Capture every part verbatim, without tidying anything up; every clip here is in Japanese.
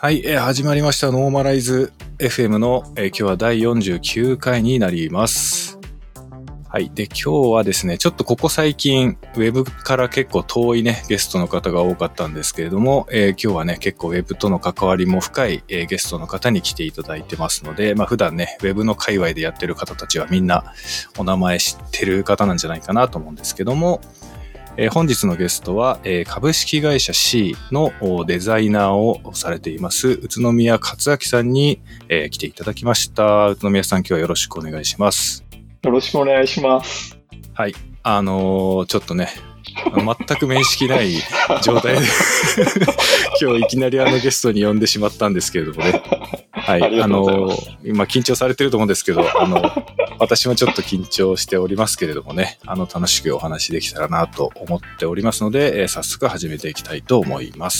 はい、えー、始まりましたノーマライズ エフエム の、えー、今日はだいよんじゅうきゅうかいになります。はい。で、今日はですね、ちょっとここ最近ウェブから結構遠いねゲストの方が多かったんですけれども、えー、今日はね結構ウェブとの関わりも深い、えー、ゲストの方に来ていただいてますので、まあ普段ねウェブの界隈でやってる方たちはみんなお名前知ってる方なんじゃないかなと思うんですけども、えー、本日のゲストは、えー、株式会社 C のデザイナーをされています宇都宮克明さんに、えー、来ていただきました。宇都宮さん、今日はよろしくお願いします。 よろしくお願いします。 はい、あのー、ちょっとね全く面識ない状態で今日いきなりあのゲストに呼んでしまったんですけれどもね、はい、あの今緊張されてると思うんですけど、あの私はちょっと緊張しておりますけれどもね、あの楽しくお話できたらなと思っておりますので、えー、早速始めていきたいと思います。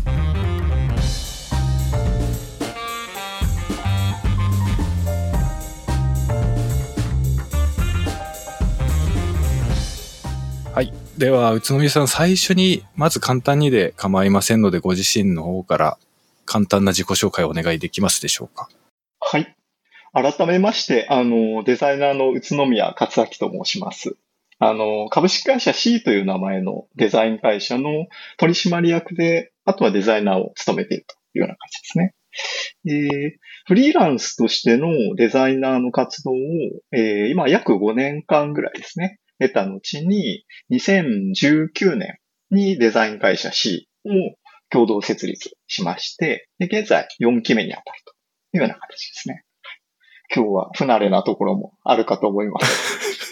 はい。では、宇都宮さん、最初に、まず簡単にで構いませんので、ご自身の方から簡単な自己紹介をお願いできますでしょうか。 はい。改めまして、あの、デザイナーの宇都宮克明と申します。あの、株式会社 C という名前のデザイン会社の取締役で、あとはデザイナーを務めているというような感じですね。えー、フリーランスとしてのデザイナーの活動を、えー、今約ごねんかんぐらいですね。得た後に、にせんじゅうきゅうねんにデザイン会社 C を共同設立しまして、で現在よんきめに当たるというような形ですね。今日は不慣れなところもあるかと思います。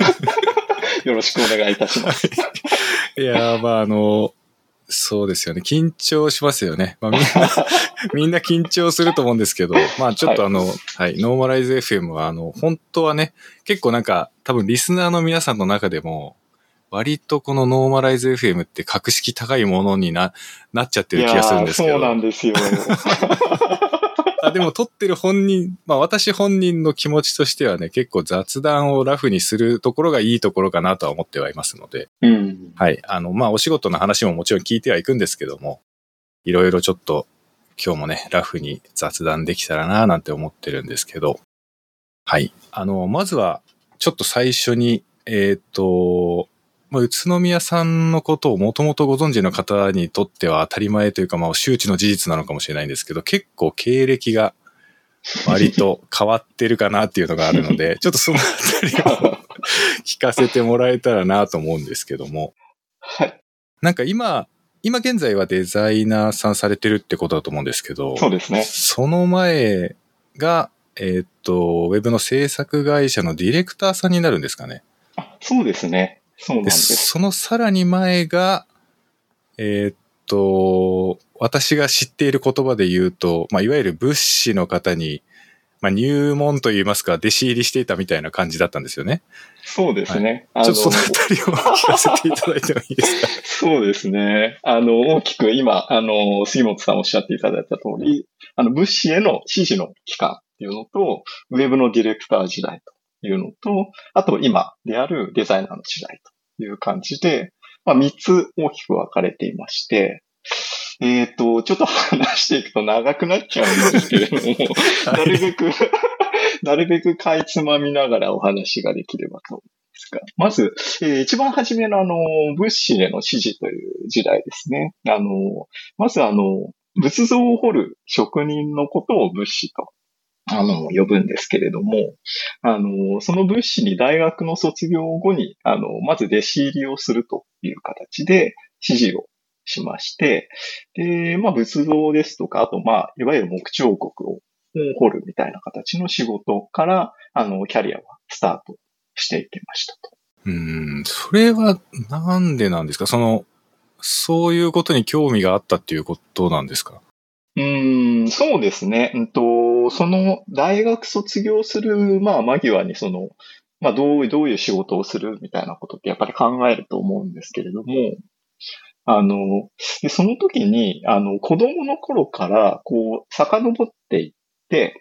よろしくお願いいたします。 いやー、まああの、そうですよね。緊張しますよね。まあみんな、みんな緊張すると思うんですけど、まあちょっとあの、はい、はい、ノーマライズ エフエム はあの、本当はね、結構なんか多分リスナーの皆さんの中でも、割とこのノーマライズ エフエム って格式高いものにな、なっちゃってる気がするんですけど。 いやー、そうなんですよ。 あでも撮ってる本人、まあ私本人の気持ちとしてはね、結構雑談をラフにするところがいいところかなとは思ってはいますので、 うん、 はい。あの、まあお仕事の話ももちろん聞いてはいくんですけども、いろいろちょっと今日もね、ラフに雑談できたらななんて思ってるんですけど、はい。あの、まずはちょっと最初に、えっと、まあ、宇都宮さんのことをもともとご存知の方にとっては当たり前というか、まあ、周知の事実なのかもしれないんですけど、結構経歴が割と変わってるかなっていうのがあるので、ちょっとそのあたりを聞かせてもらえたらなと思うんですけども。 はい。 なんか今、今現在はデザイナーさんされてるってことだと思うんですけど、 そうですね。 その前が、えーっと、ウェブの制作会社のディレクターさんになるんですかね。 あ、そうですね。そうなんです。 で、そのさらに前が、えーっと、私が知っている言葉で言うと、まあ、いわゆる仏師の方に、まあ、入門といいますか、弟子入りしていたみたいな感じだったんですよね。 そうですね。 はい、ちょっとそのあたりを聞かせていただいてもいいですか。 そうですね。あの、大きく今、あの、杉本さんおっしゃっていただいた通り、あの、物資への指示の期間っていうのと、ウェブのディレクター時代というのと、あと今であるデザイナーの時代という感じで、まあ、みっつ大きく分かれていまして、えっと、ちょっと話していくと長くなっちゃうんですけれども、はい、なるべく、なるべくかいつまみながらお話ができればと思いますが。まず、えー、一番初めのあの、物資への指示という時代ですね。あの、まずあの、仏像を彫る職人のことを物資と、あの、呼ぶんですけれども、あの、その物資に大学の卒業後に、あの、まず弟子入りをするという形で指示をしまして、で、まあ仏像ですとか、あとまあ、いわゆる木彫刻を掘るみたいな形の仕事から、あの、キャリアはスタートしていきましたと。 うーん、それはなんでなんですか？その、そういうことに興味があったっていうことなんですか？ うーん、そうですね。うんと、その大学卒業する、まあ間際にその、まあどう、どういう仕事をするみたいなことってやっぱり考えると思うんですけれども、あの、でその時に、あの、子供の頃から、こう、遡っていって、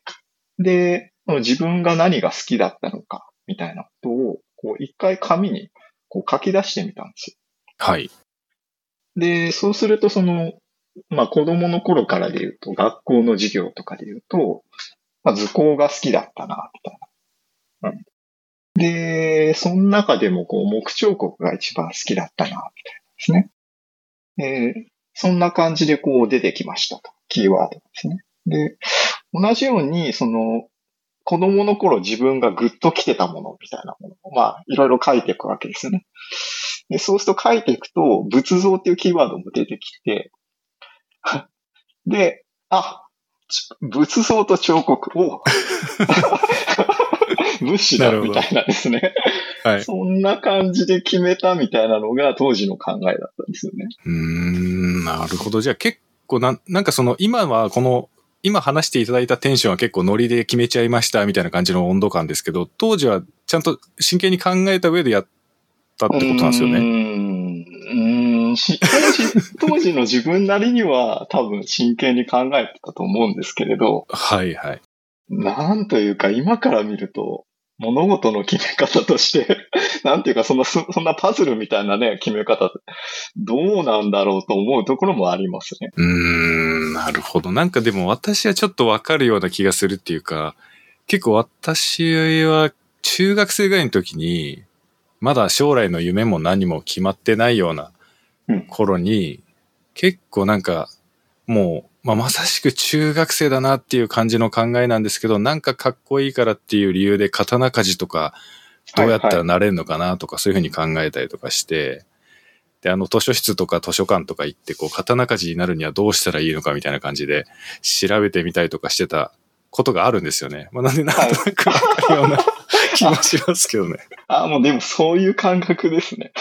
で、自分が何が好きだったのか、みたいなことを、こう、一回紙に、こう、書き出してみたんですよ。 はい。 で、そうすると、その、 まあ子供の頃からで言うと、学校の授業とかで言うと、まあ図工が好きだったな、みたいな。うん、で、その中でもこう木彫刻が一番好きだったな、みたいなですね。えー、そんな感じでこう出てきましたと。キーワードですね。で、同じように、その、子供の頃自分がグッと来てたものみたいなものを、まあ、いろいろ書いていくわけですよね。で、そうすると書いていくと、仏像っていうキーワードも出てきて、で、あ、仏像と彫刻を、無視だみたいなですね。はい。そんな感じで決めたみたいなのが当時の考えだったんですよね。 うーん、なるほど。じゃあ結構な、なんかその今はこの、今話していただいたテンションは結構ノリで決めちゃいましたみたいな感じの温度感ですけど、当時はちゃんと真剣に考えた上でやったってことなんですよね。 うーん、うーんし当時、当時の自分なりには多分真剣に考えてたと思うんですけれど、 はいはい。 なんというか今から見ると、物事の決め方として、なんていうかそんな、そんなパズルみたいなね、決め方、どうなんだろうと思うところもありますね。 うーん、なるほど。なんかでも私はちょっとわかるような気がするっていうか、結構私は中学生ぐらいの時に、まだ将来の夢も何も決まってないような頃に、うん、結構なんか、もう、まあ、まさしく中学生だなっていう感じの考えなんですけど、なんかかっこいいからっていう理由で刀鍛冶とか、どうやったらなれるのかなとか、そういうふうに考えたりとかして、で、あの、図書室とか図書館とか行って、こう、刀鍛冶になるにはどうしたらいいのかみたいな感じで、調べてみたりとかしてたことがあるんですよね。まあ、なんでなんとなくわかるような気もしますけどね。 あ、もうでもそういう感覚ですね。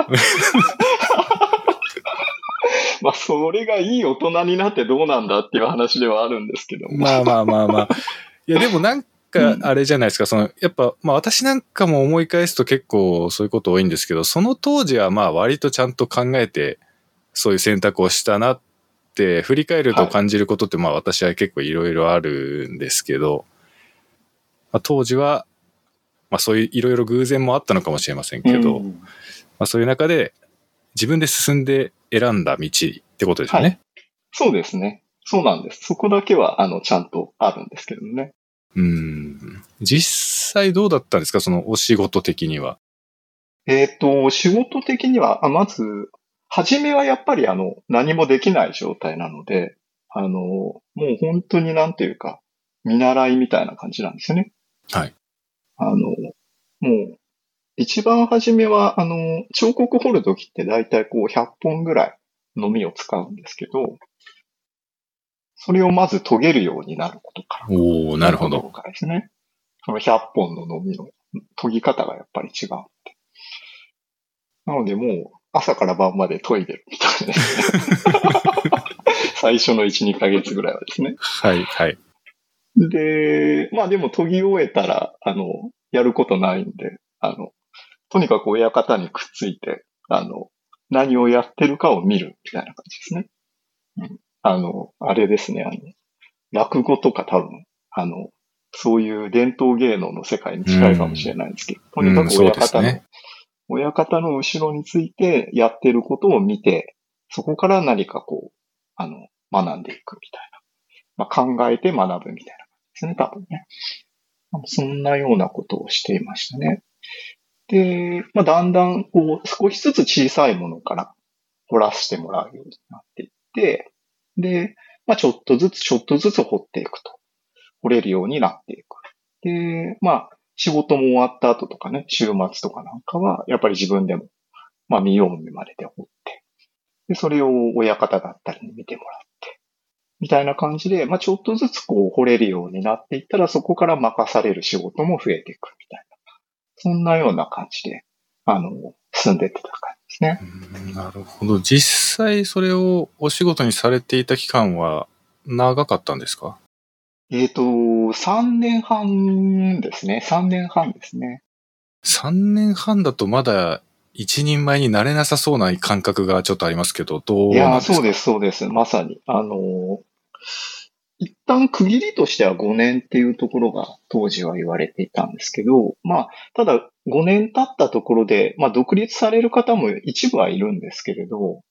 まあ、それがいい大人になってどうなんだっていう話ではあるんですけども。 まあまあまあまあ。いや、でもなんか、あれじゃないですか、その、やっぱ、まあ私なんかも思い返すと結構そういうこと多いんですけど、その当時はまあ割とちゃんと考えて、そういう選択をしたなって振り返ると感じることってまあ私は結構いろいろあるんですけど、まあ、当時はまあそういういろいろ偶然もあったのかもしれませんけど、うん、まあそういう中で自分で進んで選んだ道ってことですよね。はい、 そうですね。そうなんです。そこだけはあのちゃんとあるんですけどね。 うん。実際どうだったんですか、そのお仕事的には。 えっと、仕事的には、あまず、初めはやっぱりあの、何もできない状態なので、あの、もう本当になんていうか、見習いみたいな感じなんですよね。 はい。 あの、もう、一番初めは、あの、彫刻彫るときって大体こうひゃっぽんぐらいのみを使うんですけど、それをまず研げるようになることから。 おー、なるほど。 からですね。そのひゃっぽんののみの研ぎ方がやっぱり違う。なのでもう朝から晩まで研いでるみたいですね。最初のいち、にかげつぐらいはですね。 はい、はい。 で、まあでも研ぎ終えたら、あの、やることないんで、あの、とにかく親方にくっついて、あの、何をやってるかを見るみたいな感じですね。うん、あの、あれですね、あの、落語とか多分、あの、そういう伝統芸能の世界に近いかもしれないんですけど、とにかく親方の、ね、親方の後ろについてやってることを見て、そこから何かこう、あの、学んでいくみたいな。まあ、考えて学ぶみたいな感じですね、多分ね。そんなようなことをしていましたね。で、まあ、だんだん、こう、少しずつ小さいものから掘らせてもらうようになっていって、で、まあ、ちょっとずつ、ちょっとずつ掘っていくと。掘れるようになっていく。で、まあ、仕事も終わった後とかね、週末とかなんかは、やっぱり自分でも、まあ、見よう見まねで掘って、で、それを親方だったりに見てもらって、みたいな感じで、まあ、ちょっとずつこう掘れるようになっていったら、そこから任される仕事も増えていくみたいな。そんなような感じで、あの、進んでいってた感じですね。 うん、なるほど。実際それをお仕事にされていた期間は長かったんですか？ えっと、さんねんはんですね。さんねんはんですね。 さんねんはんだとまだ一人前になれなさそうな感覚がちょっとありますけど、どうなんですか？ いや、そうです、そうです。まさに。あの、一旦区切りとしてはごねんっていうところが当時は言われていたんですけど、まあ、ただごねん経ったところで、まあ、独立される方も一部はいるんですけれど、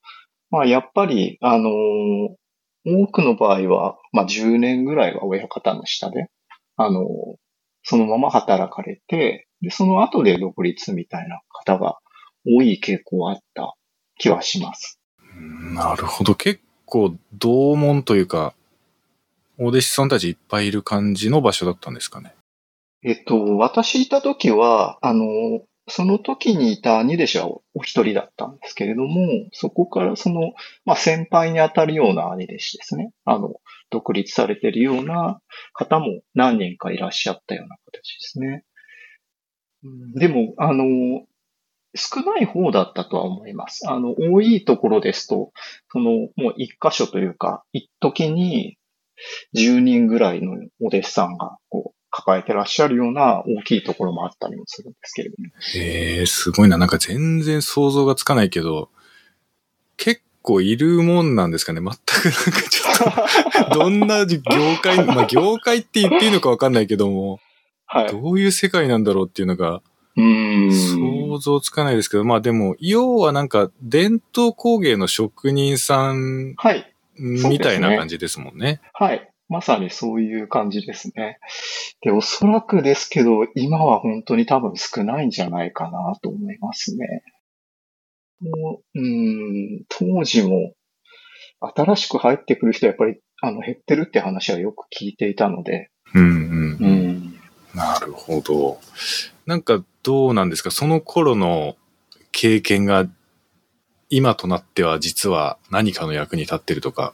まあ、やっぱり、あのー多くの場合は、まあ、じゅうねんぐらいは親方の下で、あのーそのまま働かれて、で、その後で独立みたいな方が多い傾向あった気はします。 なるほど。結構、同門というか、お弟子さんたちいっぱいいる感じの場所だったんですかね。 えっと、私いた時は、あの、その時にいた兄弟子はおお一人だったんですけれども、そこからその、まあ、先輩に当たるような兄弟子ですね。あの、独立されているような方も何人かいらっしゃったような形ですね。うんでも、あの、少ない方だったとは思います。あの、多いところですと、その、もう一箇所というか、一時にじゅうにんぐらいのお弟子さんが、こう、抱えてらっしゃるような大きいところもあったりもするんですけれども。 へえ、すごいな。なんか全然想像がつかないけど、結構いるもんなんですかね。全くなんかちょっと、どんな業界、まあ業界って言っていいのかわかんないけども、 はい。 どういう世界なんだろうっていうのがうーん。 想像つかないですけど、まあでも、要はなんか伝統工芸の職人さんはい。そうみたですね。 いな感じですもんね。 はい。まさにそういう感じですね。で、おそらくですけど、今は本当に多分少ないんじゃないかなと思いますね。もう、うーん、当時も新しく入ってくる人はやっぱりあの減ってるって話はよく聞いていたので。 うんうん。 うん。 なるほど。なんかどうなんですか、その頃の経験が今となっては実は何かの役に立ってるとか、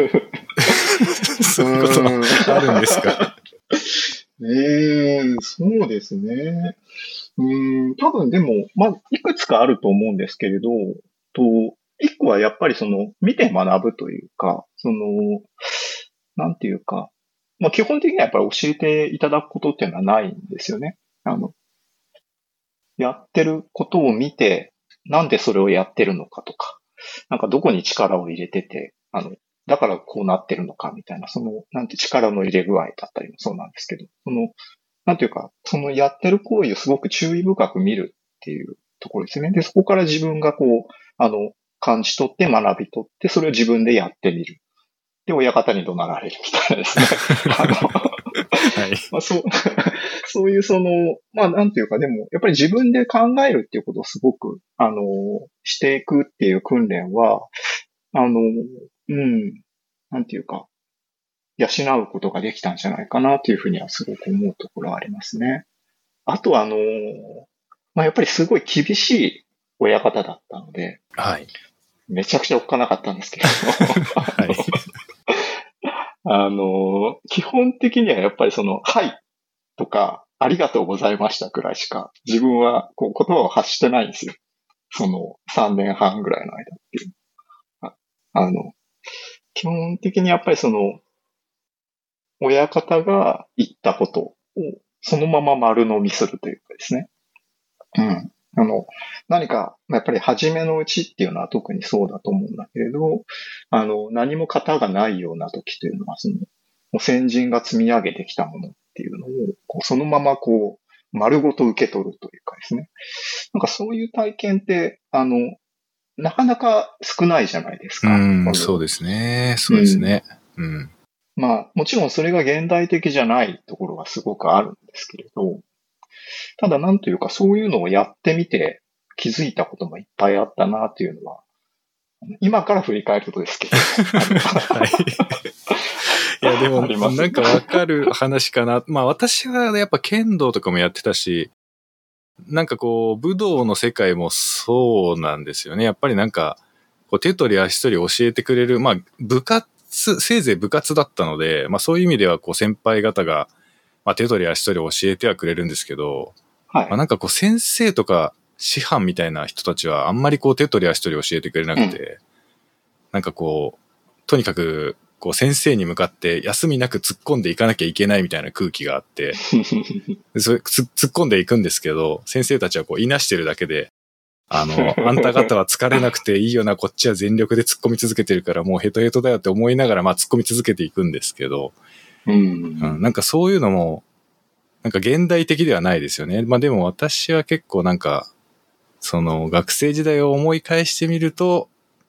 そういうことはあるんですか？ ええ、そうですね。うーん、多分でも、まあ、いくつかあると思うんですけれど、と、一個はやっぱりその、見て学ぶというか、その、なんていうか、まあ、基本的にはやっぱり教えていただくことっていうのはないんですよね。あの、やってることを見て、なんでそれをやってるのかとか、なんかどこに力を入れてて、あの、だからこうなってるのかみたいな、その、なんて力の入れ具合だったりもそうなんですけど、その、なんていうか、そのやってる行為をすごく注意深く見るっていうところですね。で、そこから自分がこう、あの、感じ取って学び取って、それを自分でやってみる。で、親方に怒鳴られるみたいなですね。あの、 はい。 まあ、そう、そういうその、まあなんていうか、でも、やっぱり自分で考えるっていうことをすごく、あの、していくっていう訓練は、あの、うん、なんていうか、養うことができたんじゃないかなというふうにはすごく思うところはありますね。あとは、あの、まあ、やっぱりすごい厳しい親方だったので、 はい。 めちゃくちゃおっかなかったんですけれど、 はい。 あの、基本的にはやっぱりその、はいとか、ありがとうございましたくらいしか、自分はこう言葉を発してないんですよ。そのさんねんはんぐらいの間っていう。ああの、基本的にやっぱりその、親方が言ったことをそのまま丸飲みするというかですね。うん。あの、何か、やっぱり初めのうちっていうのは特にそうだと思うんだけれど、あの、何も型がないような時というのは、その、もう先人が積み上げてきたものっていうのを、こうそのままこう、丸ごと受け取るというかですね。なんかそういう体験って、あの、なかなか少ないじゃないですか。 うん、そうですね。そうですね。うん。 まあ、もちろんそれが現代的じゃないところがすごくあるんですけれど、ただなんというかそういうのをやってみて気づいたこともいっぱいあったなっていうのは、今から振り返るとですけど。 はい。いや、でも、なんかわかる話かな。まあ私はやっぱ剣道とかもやってたし、なんかこう、武道の世界もそうなんですよね。やっぱりなんか、こう手取り足取り教えてくれる、まあ部活、せいぜい部活だったので、まあそういう意味ではこう先輩方が、まあ手取り足取り教えてはくれるんですけど、 はい。 まあなんかこう先生とか師範みたいな人たちはあんまりこう手取り足取り教えてくれなくて、うん、なんかこう、とにかくこう先生に向かって休みなく突っ込んでいかなきゃいけないみたいな空気があって、それ突っ込んでいくんですけど、先生たちはこういなしてるだけで、あの、あんた方は疲れなくていいよな、こっちは全力で突っ込み続けてるからもうヘトヘトだよって思いながらまあ突っ込み続けていくんですけど、 うんうん、なんかそういうのも、なんか現代的ではないですよね。まあでも私は結構なんか、その学生時代を思い返してみると、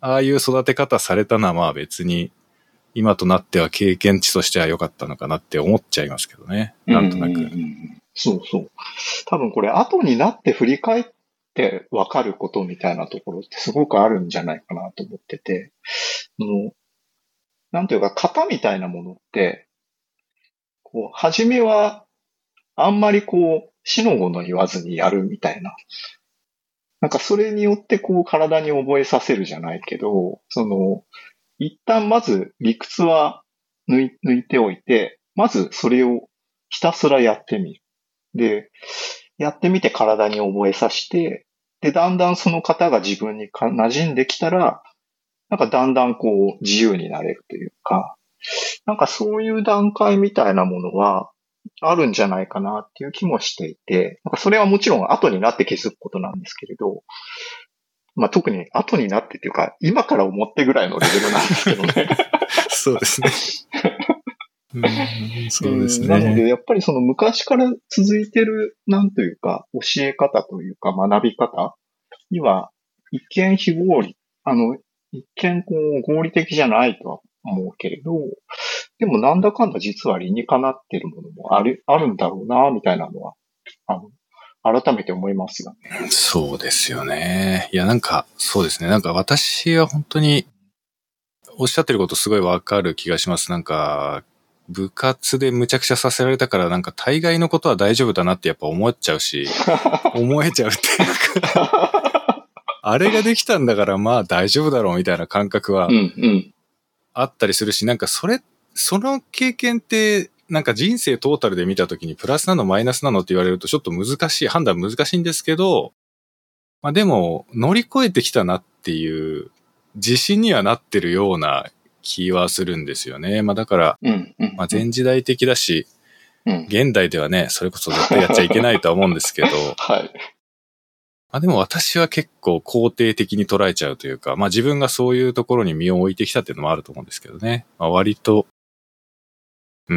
ああいう育て方されたのはまあ別に、今となっては経験値としては良かったのかなって思っちゃいますけどね。なんとなく。うんうんうん、 そうそう。多分これ後になって振り返って分かることみたいなところってすごくあるんじゃないかなと思ってて、のなんていうか型みたいなものって、こう、初めはあんまりこう、死の子の言わずにやるみたいな。なんかそれによってこう体に覚えさせるじゃないけど、その、一旦まず理屈は抜い、抜いておいて、まずそれをひたすらやってみる。で、やってみて体に覚えさせて、で、だんだんその方が自分にか馴染んできたら、なんかだんだんこう自由になれるというか、なんかそういう段階みたいなものはあるんじゃないかなっていう気もしていて、なんかそれはもちろん後になって気づくことなんですけれど、まあ特に後になってっていうか、今から思ってぐらいのレベルなんですけどね。 そうですね。うん、そうですね。 なので、やっぱりその昔から続いてる、なんというか、教え方というか学び方には、一見非合理、あの、一見こう合理的じゃないとは思うけれど、でもなんだかんだ実は理にかなってるものもある、あるんだろうな、みたいなのは、あの、改めて思いますよね。 そうですよね。いや、なんか、そうですね。なんか私は本当に、おっしゃってることすごいわかる気がします。なんか、部活でむちゃくちゃさせられたから、なんか大概のことは大丈夫だなってやっぱ思っちゃうし、思えちゃうっていうか、あれができたんだからまあ大丈夫だろうみたいな感覚はあったりするし、なんかそれ、その経験って、なんか人生トータルで見たときにプラスなのマイナスなのって言われるとちょっと難しい、判断難しいんですけど、まあでも乗り越えてきたなっていう自信にはなってるような気はするんですよね。まあだから、まあ前時代的だし、現代ではね、それこそ絶対やっちゃいけないとは思うんですけど、 はい。 まあでも私は結構肯定的に捉えちゃうというか、まあ自分がそういうところに身を置いてきたっていうのもあると思うんですけどね。まあ割と、うん、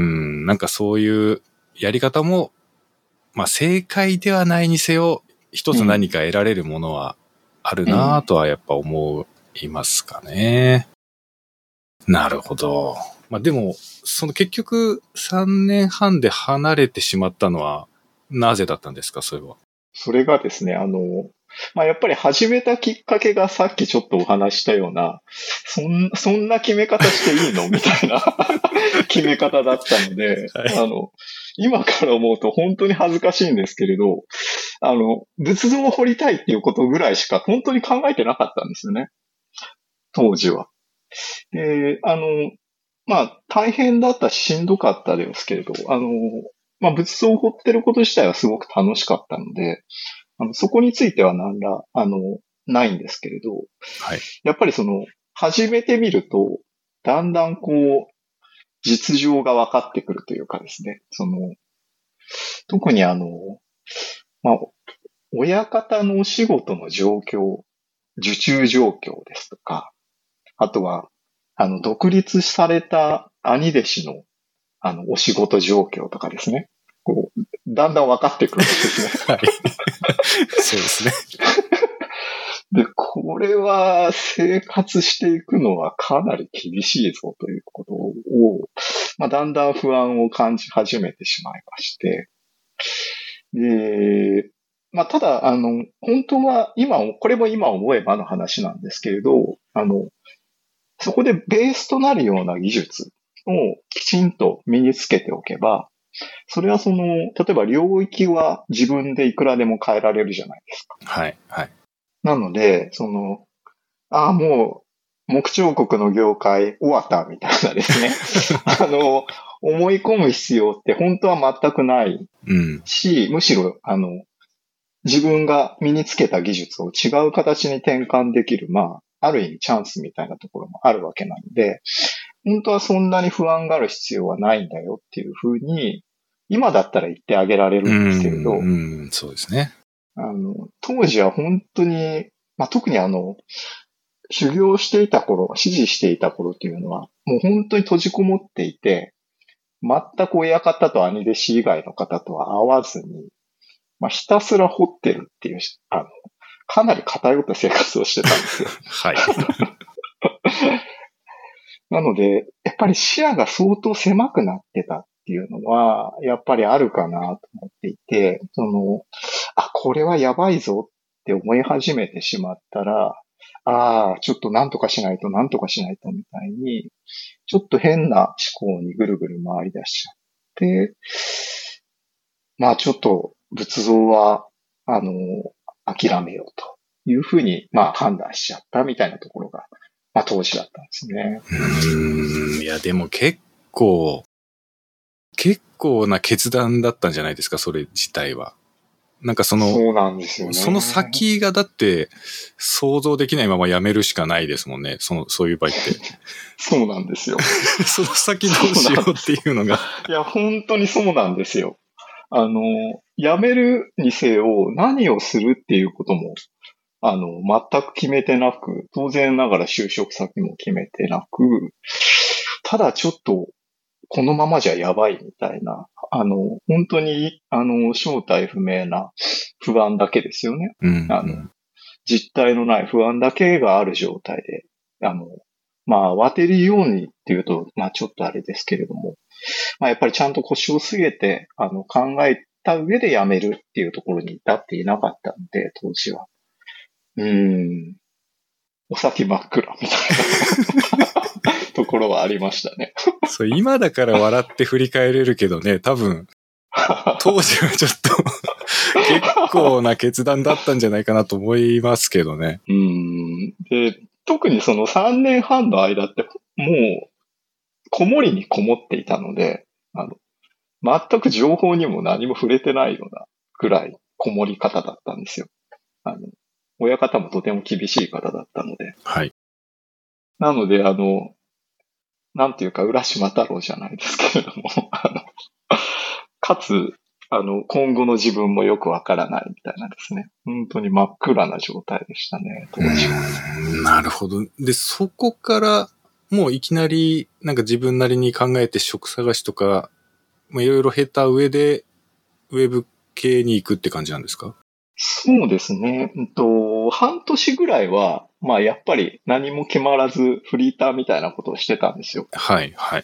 なんかそういうやり方も、まあ正解ではないにせよ、一つ何か得られるものはあるなぁとはやっぱ思いますかね。うん、なるほど。まあでも、その結局さんねんはんで離れてしまったのはなぜだったんですか、それは。 それがですね、あの、まあ、やっぱり始めたきっかけがさっきちょっとお話したような、そんそんな決め方していいのみたいな決め方だったので、はい、あの、今から思うと本当に恥ずかしいんですけれど、あの、仏像を掘りたいっていうことぐらいしか本当に考えてなかったんですよね。当時は。で、あの、まあ、大変だったししんどかったですけれど、あの、まあ、仏像を掘ってること自体はすごく楽しかったので、あのそこについては何ら、あの、ないんですけれど、 はい、 やっぱりその、始めてみると、だんだんこう、実情が分かってくるというかですね、その、特にあの、まあ、親方のお仕事の状況、受注状況ですとか、あとは、あの、独立された兄弟子の、あの、お仕事状況とかですね。こう、だんだん分かってくるんですね。 はい。そうですね。 で、これは生活していくのはかなり厳しいぞということを、まあ、だんだん不安を感じ始めてしまいまして。で、まあ、ただ、あの、本当は今、これも今思えばの話なんですけれど、あの、そこでベースとなるような技術をきちんと身につけておけば、それはその、例えば領域は自分でいくらでも変えられるじゃないですか。 はい、はい。 なので、その、ああ、もう、木彫刻の業界終わったみたいなですね。あの、思い込む必要って本当は全くないし、うん、むしろ、あの、自分が身につけた技術を違う形に転換できる、まあ、ある意味チャンスみたいなところもあるわけなので、本当はそんなに不安がある必要はないんだよっていうふうに、今だったら言ってあげられるんですけれど、 うん、うん、そうですね。 あの、当時は本当に、まあ、特にあの、修行していた頃、指示していた頃というのは、もう本当に閉じこもっていて、全く親方と兄弟子以外の方とは会わずに、まあ、ひたすら掘ってるっていう、あの、かなり偏った生活をしてたんですよ。 はい。 なので、やっぱり視野が相当狭くなってたっていうのは、やっぱりあるかなと思っていて、その、あ、これはやばいぞって思い始めてしまったら、ああ、ちょっとなんとかしないとなんとかしないとみたいに、ちょっと変な思考にぐるぐる回り出しちゃって、まあちょっと仏像は、あの、諦めようというふうに、まあ判断しちゃったみたいなところが、まあ当時だったんですね。 うーん、いやでも結構、結構な決断だったんじゃないですか、それ自体は。なんかその、 そうなんですよね。 その先がだって想像できないままやめるしかないですもんね。その、そういう場合って。 そうなんですよ。 その先どうしようっていうのが。 いや、本当にそうなんですよ。あの、辞めるにせよ何をするっていうことも、あの、全く決めてなく、当然ながら就職先も決めてなく、ただちょっと、このままじゃやばいみたいな、あの、本当に、あの、正体不明な不安だけですよね。 うんうん、 あの、実体のない不安だけがある状態で、あの、まあ、慌てるようにっていうと、まあ、ちょっとあれですけれども、まあ、やっぱりちゃんと腰を据えて、あの、考えた上で辞めるっていうところに至っていなかったので、当時は。うーん。お先真っ暗みたいなところはありましたね。 そう、今だから笑って振り返れるけどね、多分、当時はちょっと結構な決断だったんじゃないかなと思いますけどね。 うーん。で、特にそのさんねんはんの間って、もう、こもりにこもっていたので、あの、全く情報にも何も触れてないようなくらいこもり方だったんですよ。あの、親方もとても厳しい方だったので。 はい。 なので、あの、なんていうか、浦島太郎じゃないですけれども、あの、かつ、あの、今後の自分もよくわからないみたいなですね。本当に真っ暗な状態でしたね、当時は。 なるほど。で、そこから、もういきなり、なんか自分なりに考えて職探しとか、いろいろ経た上で、ウェブ系に行くって感じなんですか？ そうですね。うんと、半年ぐらいは、まあやっぱり何も決まらずフリーターみたいなことをしてたんですよ。 はい、はい。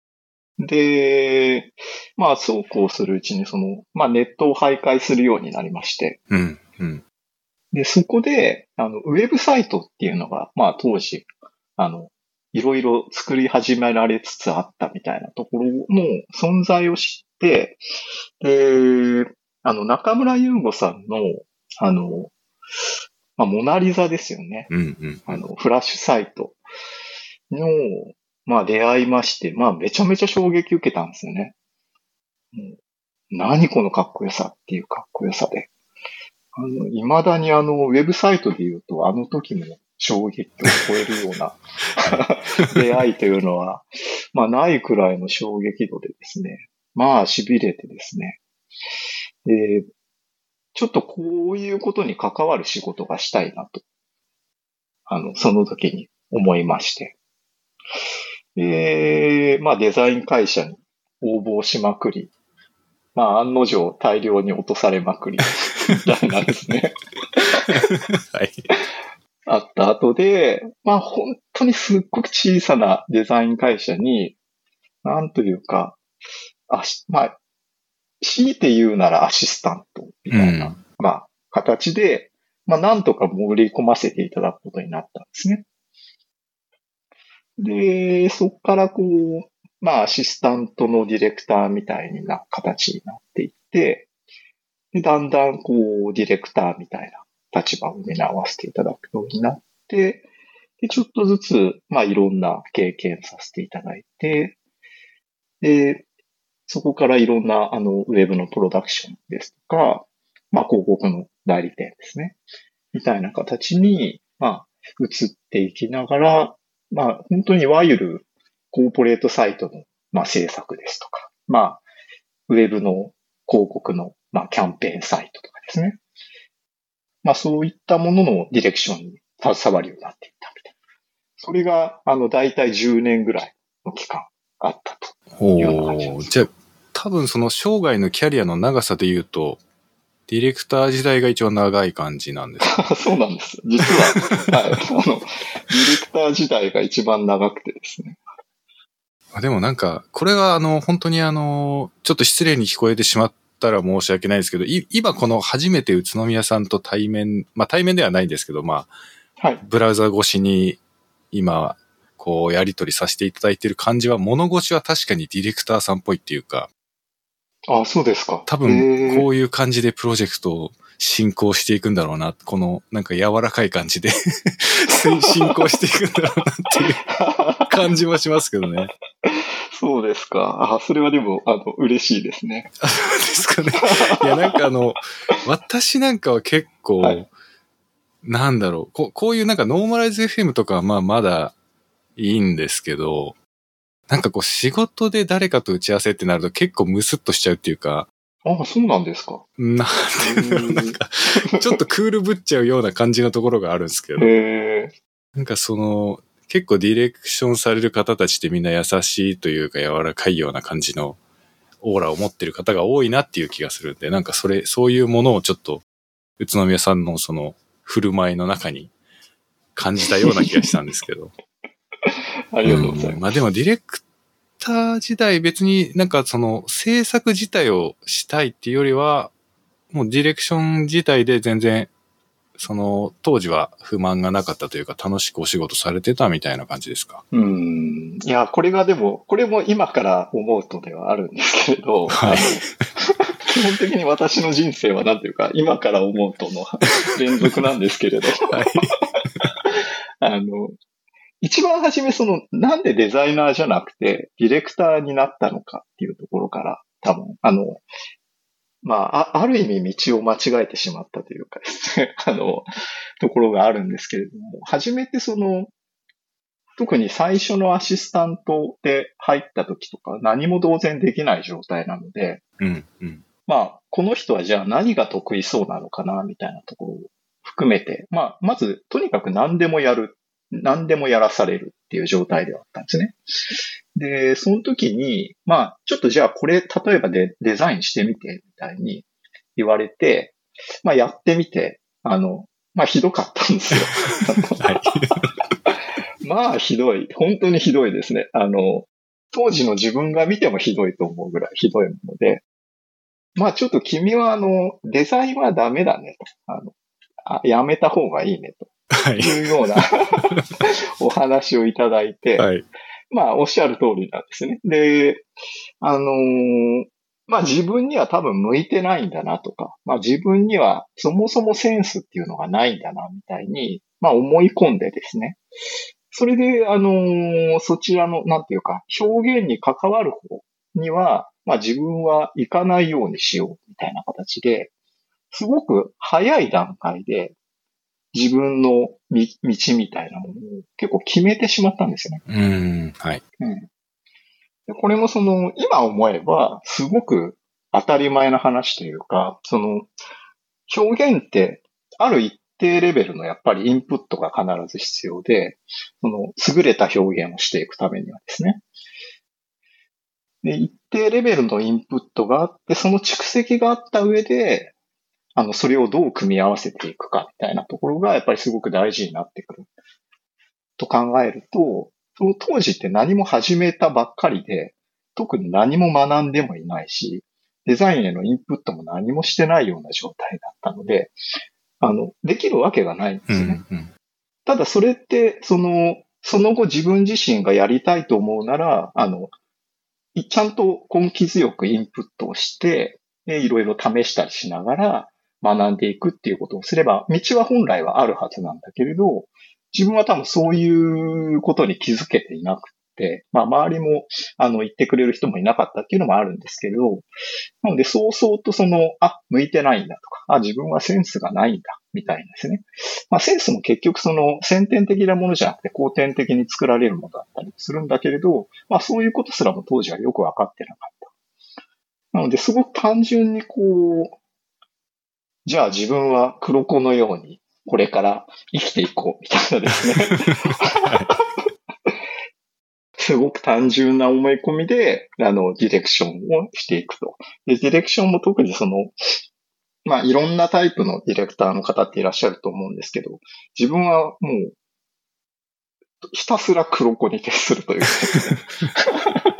で、まあそうこうするうちにその、まあネットを徘徊するようになりまして。 うん、うん。 で、そこで、あの、ウェブサイトっていうのが、まあ当時、あの、いろいろ作り始められつつあったみたいなところの存在を知って、で、あの、中村優吾さんの、あの、まあ、モナリザですよね。 うん、うん。 あの、フラッシュサイトの、まあ、出会いまして、まあ、めちゃめちゃ衝撃受けたんですよね。もう何このかっこよさっていうかっこよさで。あの、未だにあの、ウェブサイトで言うと、あの時の衝撃を超えるような出会いというのは、まあ、ないくらいの衝撃度でですね。まあ、痺れてですね。で、ちょっとこういうことに関わる仕事がしたいなと、あの、その時に思いまして。で、まあデザイン会社に応募しまくり、まあ案の定大量に落とされまくり、みたいなですね。 はい。 あった後で、まあ本当にすっごく小さなデザイン会社に、なんというか、あし、まあ、強いて言うならアシスタントみたいな、うん、まあ、形で、まあ、なんとか盛り込ませていただくことになったんですね。で、そこからこう、まあ、アシスタントのディレクターみたいな形になっていって、で、だんだんこう、ディレクターみたいな立場を担わせていただくようになって、で、ちょっとずつ、まあ、いろんな経験させていただいて、で、そこからいろんな、あの、ウェブのプロダクションですとか、まあ、広告の代理店ですね。みたいな形に、まあ、移っていきながら、まあ、本当にいわゆるコーポレートサイトの、まあ、制作ですとか、まあ、ウェブの広告の、まあ、キャンペーンサイトとかですね。まあ、そういったもののディレクションに携わるようになっていったみたいな。それが、あの、だいたいじゅうねんぐらいの期間あったというような感じです。 じゃあ、多分その生涯のキャリアの長さで言うと、ディレクター時代が一番長い感じなんですか？ そうなんです。実は、はい、あの、ディレクター時代が一番長くてですね。 でもなんか、これはあの、本当にあの、ちょっと失礼に聞こえてしまったら申し訳ないですけど、い今この初めて宇都宮さんと対面、まあ対面ではないんですけど、まあ、はい、ブラウザ越しに今、こうやり取りさせていただいている感じは、物腰は確かにディレクターさんっぽいっていうか。 ああ、そうですか。 多分、こういう感じでプロジェクトを進行していくんだろうな。この、なんか柔らかい感じで進行していくんだろうなっていう感じもしますけどね。 そうですか。あ、それはでも、あの、嬉しいですね。 そうですかね。いや、なんかあの、私なんかは結構、はい、なんだろうこ、こういうなんかノーマライズ エフエム とかはまあまだいいんですけど、なんかこう仕事で誰かと打ち合わせってなると結構ムスッとしちゃうっていうか。 ああ、そうなんですか。 なんていうんだろう、なんか、ちょっとクールぶっちゃうような感じのところがあるんですけど。 へなんかその、結構ディレクションされる方たちってみんな優しいというか柔らかいような感じのオーラを持ってる方が多いなっていう気がするんで、なんかそれ、そういうものをちょっと宇都宮さんのその振る舞いの中に感じたような気がしたんですけど。 ありがとうございます。 うん、まあでもディレクター時代別になんかその制作自体をしたいっていうよりは、もうディレクション自体で全然その当時は不満がなかったというか楽しくお仕事されてたみたいな感じですか？ うん。いや、これがでも、これも今から思うとではあるんですけれど、はい、基本的に私の人生はなんていうか、今から思うとの連続なんですけれど、はい、あの、一番初めその、なんでデザイナーじゃなくて、ディレクターになったのかっていうところから、多分、あの、まあ、あ、ある意味道を間違えてしまったというかですね、あの、ところがあるんですけれども、初めてその、特に最初のアシスタントで入った時とか、何も同然できない状態なので、 うんうん、 まあ、この人はじゃあ何が得意そうなのかな、みたいなところを含めて、まあ、まず、とにかく何でもやる。何でもやらされるっていう状態ではあったんですね。で、その時に、まあ、ちょっとじゃあこれ、例えばでデザインしてみて、みたいに言われて、まあやってみて、あの、まあひどかったんですよ。はい、まあひどい。本当にひどいですね。あの、当時の自分が見てもひどいと思うぐらいひどいもので、まあちょっと君はあの、デザインはダメだねと。あの、あやめた方がいいねと。はい、いうようなお話をいただいて、はい、まあおっしゃる通りなんですね。で、あのー、まあ自分には多分向いてないんだなとか、まあ自分にはそもそもセンスっていうのがないんだなみたいに、まあ思い込んでですね。それで、あのー、そちらの、なんていうか、表現に関わる方には、まあ自分は行かないようにしようみたいな形で、すごく早い段階で、自分の道みたいなものを結構決めてしまったんですよね。 うん、はい。 うん、でこれもその、今思えば、すごく当たり前の話というか、その、表現って、ある一定レベルのやっぱりインプットが必ず必要で、その、優れた表現をしていくためにはですね。で、一定レベルのインプットがあって、その蓄積があった上で、あの、それをどう組み合わせていくかみたいなところがやっぱりすごく大事になってくる。と考えると、その当時って何も始めたばっかりで、特に何も学んでもいないし、デザインへのインプットも何もしてないような状態だったので、あの、できるわけがないんですね。うんうん、ただそれって、その、その後自分自身がやりたいと思うなら、あの、ちゃんと根気強くインプットをして、いろいろ試したりしながら、学んでいくっていうことをすれば、道は本来はあるはずなんだけれど、自分は多分そういうことに気づけていなくて、まあ周りもあの言ってくれる人もいなかったっていうのもあるんですけれど、なので早々とその、あ、向いてないんだとか、あ、自分はセンスがないんだ、みたいなですね。まあセンスも結局その先天的なものじゃなくて後天的に作られるものだったりするんだけれど、まあそういうことすらも当時はよくわかってなかった。なのですごく単純にこう、じゃあ自分は黒子のようにこれから生きていこうみたいなですね。すごく単純な思い込みで、あの、ディレクションをしていくと。で、ディレクションも特にその、まあ、いろんなタイプのディレクターの方っていらっしゃると思うんですけど、自分はもう、ひたすら黒子に徹するというか、ね、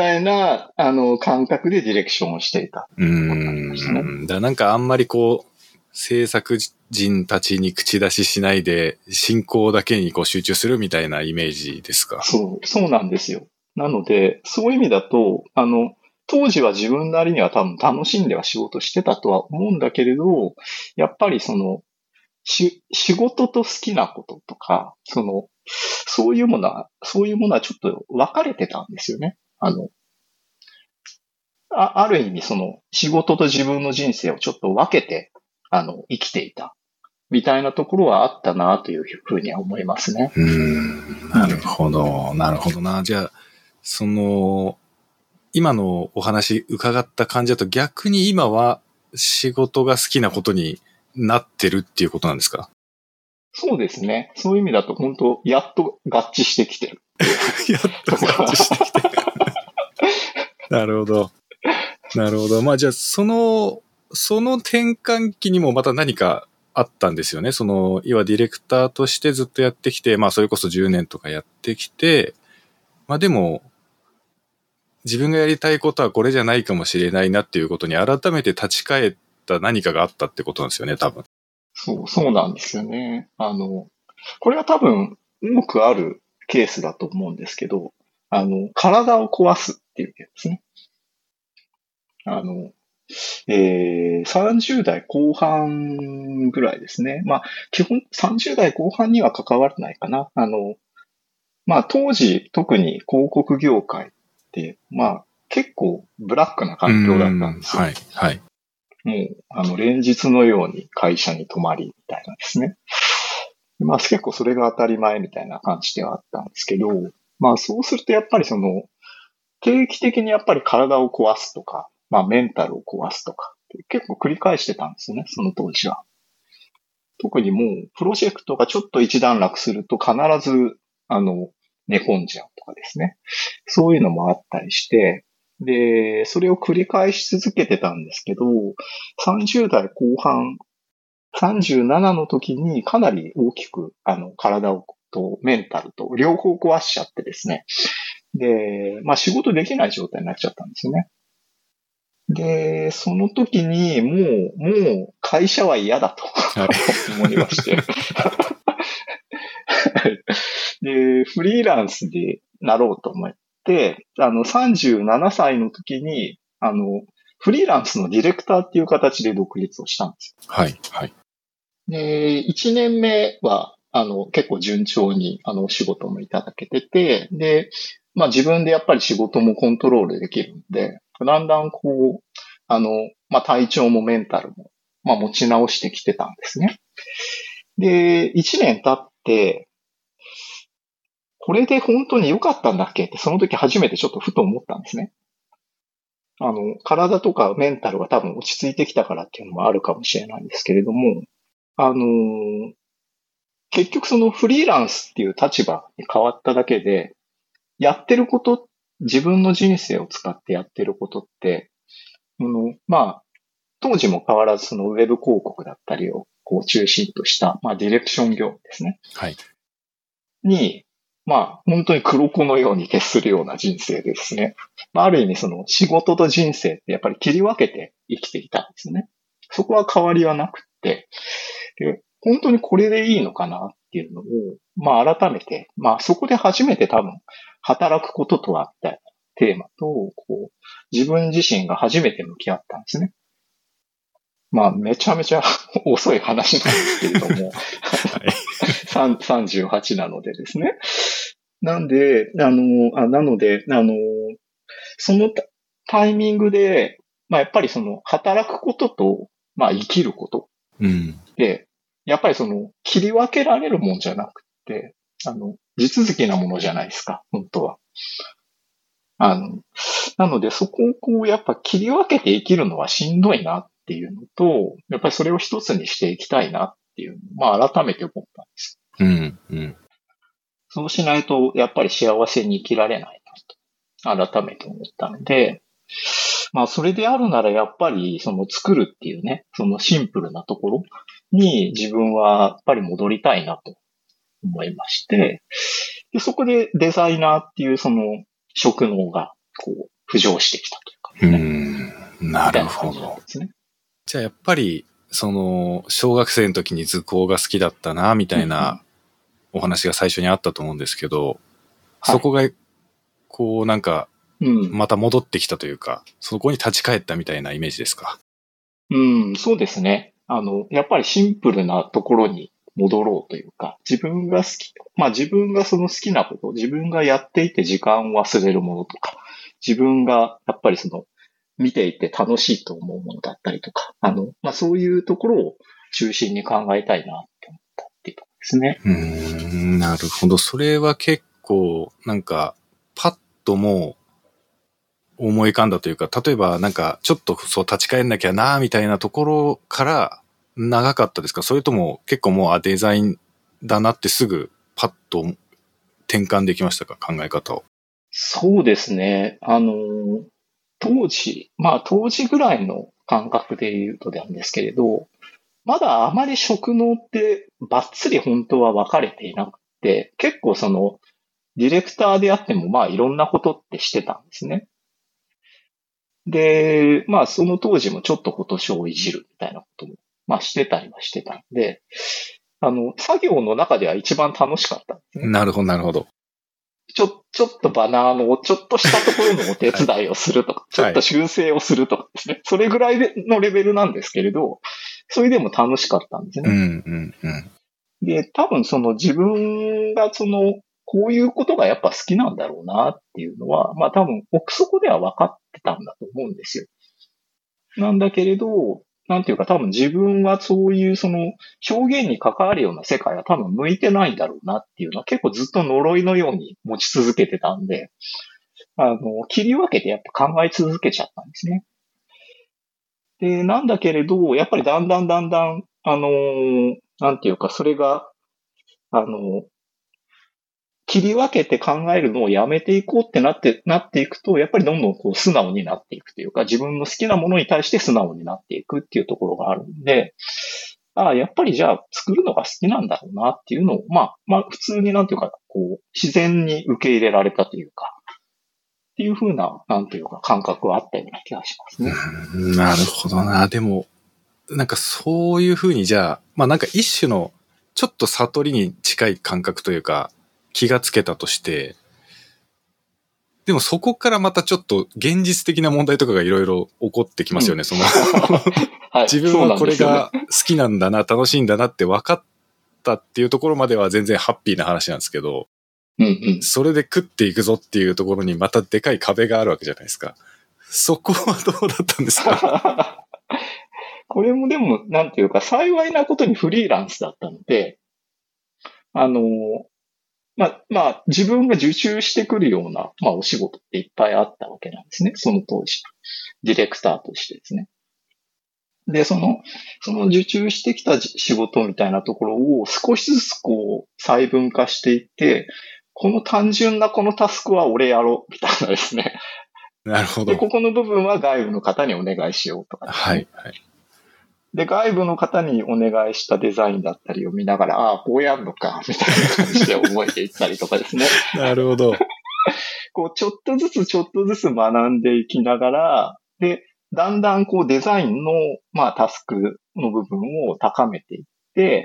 たいな、あの、感覚でディレクションをしていた。 うーん。だなんかあんまりこう、制作人たちに口出ししないで、進行だけにこう集中するみたいなイメージですか？ そう、そうなんですよ。なので、そういう意味だと、あの、当時は自分なりには多分楽しんでは仕事してたとは思うんだけれど、やっぱりその、し、仕事と好きなこととか、その、そういうものは、そういうものはちょっと分かれてたんですよね。あの、あ、ある意味その、仕事と自分の人生をちょっと分けて、あの、生きていた。みたいなところはあったなというふうには思いますね。 うーん。なるほど。なるほどな。じゃあ、その、今のお話伺った感じだと逆に今は仕事が好きなことになってるっていうことなんですか？ そうですね。そういう意味だと本当、やっと合致してきてる。 やっと合致してきてる。なるほど。なるほど。まあじゃあ、その、その転換期にもまた何かあったんですよね。その、要はディレクターとしてずっとやってきて、まあそれこそじゅうねんとかやってきて、まあでも、自分がやりたいことはこれじゃないかもしれないなっていうことに改めて立ち返った何かがあったってことなんですよね、多分。 そう、そうなんですよね。あの、これは多分、多くあるケースだと思うんですけど、あの、体を壊すっていうケースですね。あの、えー、さんじゅう代後半ぐらいですね。まあ、基本さんじゅう代後半には関わらないかな。あの、まあ、当時、特に広告業界って、まあ、結構ブラックな環境だったんですよ。 はい、はい。 もう、あの、連日のように会社に泊まりみたいなですね。まあ、結構それが当たり前みたいな感じではあったんですけど、まあ、そうするとやっぱりその、定期的にやっぱり体を壊すとか、まあ、メンタルを壊すとか、結構繰り返してたんですよね、その当時は。特にもう、プロジェクトがちょっと一段落すると必ず、あの、寝込んじゃうとかですね。そういうのもあったりして、で、それを繰り返し続けてたんですけど、さんじゅう代後半、さんじゅうななの時にかなり大きく、あの、体をとメンタルと両方壊しちゃってですね。で、まあ仕事できない状態になっちゃったんですよね。で、その時にもう、もう会社は嫌だと、はい、思いまして。で、フリーランスでなろうと思って、あの、さんじゅうななさいの時に、あの、フリーランスのディレクターっていう形で独立をしたんですよ。 はい、はい。 で、いちねんめは、あの、結構順調に、あの、仕事もいただけてて、で、まあ自分でやっぱり仕事もコントロールできるんで、だんだんこう、あの、まあ体調もメンタルも、まあ持ち直してきてたんですね。で、いちねん経って、これで本当に良かったんだっけってその時初めてちょっとふと思ったんですね。あの、体とかメンタルが多分落ち着いてきたからっていうのもあるかもしれないんですけれども、あの、結局そのフリーランスっていう立場に変わっただけで、やってること、自分の人生を使ってやってることって、あの、まあ、当時も変わらずそのウェブ広告だったりをこう中心とした、まあディレクション業務ですね。 はい。 に、まあ本当に黒子のように徹するような人生ですね。まあある意味その仕事と人生ってやっぱり切り分けて生きていたんですね。そこは変わりはなくって、で本当にこれでいいのかなっていうのを、まあ改めて、まあそこで初めて多分働くこととはみたいなテーマと、こう、自分自身が初めて向き合ったんですね。まあめちゃめちゃ遅い話なんですけれども、はい、さんじゅうはちなのでですね。なんで、あの、あなので、あの、そのタイミングで、まあやっぱりその働くことと、まあ生きること。 うん。 で、やっぱりその切り分けられるもんじゃなくて、あの、地続きなものじゃないですか、本当は。あの、なのでそこをこうやっぱ切り分けて生きるのはしんどいなっていうのと、やっぱりそれを一つにしていきたいなっていう、まあ改めて思ったんです。 うん、うん。 そうしないと、やっぱり幸せに生きられないなと、改めて思ったので、まあ、それであるならやっぱり、その作るっていうね、そのシンプルなところに自分はやっぱり戻りたいなと思いまして、でそこでデザイナーっていうその職能がこう、浮上してきたというか、 ね。うん、なるほど。ね、じゃあやっぱり、その、小学生の時に図工が好きだったな、みたいなお話が最初にあったと思うんですけど、うん、そこが、こうなんか、また戻ってきたというか、うん、そこに立ち返ったみたいなイメージですか？ うん、そうですね。あの、やっぱりシンプルなところに戻ろうというか、自分が好き、まあ自分がその好きなこと、自分がやっていて時間を忘れるものとか、自分がやっぱりその見ていて楽しいと思うものだったりとか、あの、まあそういうところを中心に考えたいなって思ったっていうところですね。 うーん、なるほど。それは結構なんかパッともう思い浮かんだというか、例えばなんかちょっとそう立ち返んなきゃなみたいなところから長かったですか？それとも結構もうあデザインだなってすぐパッと転換できましたか？考え方を。 そうですね。あの、当時、まあ当時ぐらいの感覚で言うとなんですけれど、まだあまり職能ってバッツリ本当は分かれていなくて、結構そのディレクターであってもまあいろんなことってしてたんですね。で、まあその当時もちょっとフォトショーをいじるみたいなこともまあしてたりはしてたんで、あの、作業の中では一番楽しかったんですね。 なるほど、なるほど。 ちょ、ちょっとバナーの、ちょっとしたところのお手伝いをするとか、はい、ちょっと修正をするとかですね。はい、それぐらいのレベルなんですけれど、それでも楽しかったんですね。 うんうんうん、 で、多分その自分がその、こういうことがやっぱ好きなんだろうなっていうのは、まあ多分奥底では分かってたんだと思うんですよ。なんだけれど、なんていうか多分自分はそういうその表現に関わるような世界は多分向いてないんだろうなっていうのは結構ずっと呪いのように持ち続けてたんで、あの、切り分けてやっぱ考え続けちゃったんですね。で、なんだけれど、やっぱりだんだんだんだん、あのー、なんていうかそれが、あの、切り分けて考えるのをやめていこうってなって、なっていくと、やっぱりどんどんこう素直になっていくというか、自分の好きなものに対して素直になっていくっていうところがあるんで、ああ、やっぱりじゃあ作るのが好きなんだろうなっていうのを、まあ、まあ普通になんていうか、こう、自然に受け入れられたというか、っていうふうな、なんていうか感覚はあったような気がしますね。 うん、なるほどな。でも、なんかそういうふうにじゃあ、まあなんか一種のちょっと悟りに近い感覚というか、気がつけたとして、でもそこからまたちょっと現実的な問題とかがいろいろ起こってきますよね、うん、そのはい、自分はこれが好きなんだな、楽しいんだなって分かったっていうところまでは全然ハッピーな話なんですけど、 うんうん、 それで食っていくぞっていうところにまたでかい壁があるわけじゃないですか。そこはどうだったんですか？ これもでも、なんていうか、幸いなことにフリーランスだったので、あの、まあ、まあ、自分が受注してくるような、まあ、お仕事っていっぱいあったわけなんですね。その当時。ディレクターとしてですね。で、その、その受注してきた仕事みたいなところを少しずつこう、細分化していって、この単純なこのタスクは俺やろう、みたいなですね。 なるほど。 で、ここの部分は外部の方にお願いしようとか、ね。 はい、はい。 で、外部の方にお願いしたデザインだったりを見ながら、ああ、こうやるのか、みたいな感じで覚えていったりとかですね。 なるほど。 こう、ちょっとずつちょっとずつ学んでいきながら、で、だんだんこうデザインの、まあタスクの部分を高めていって、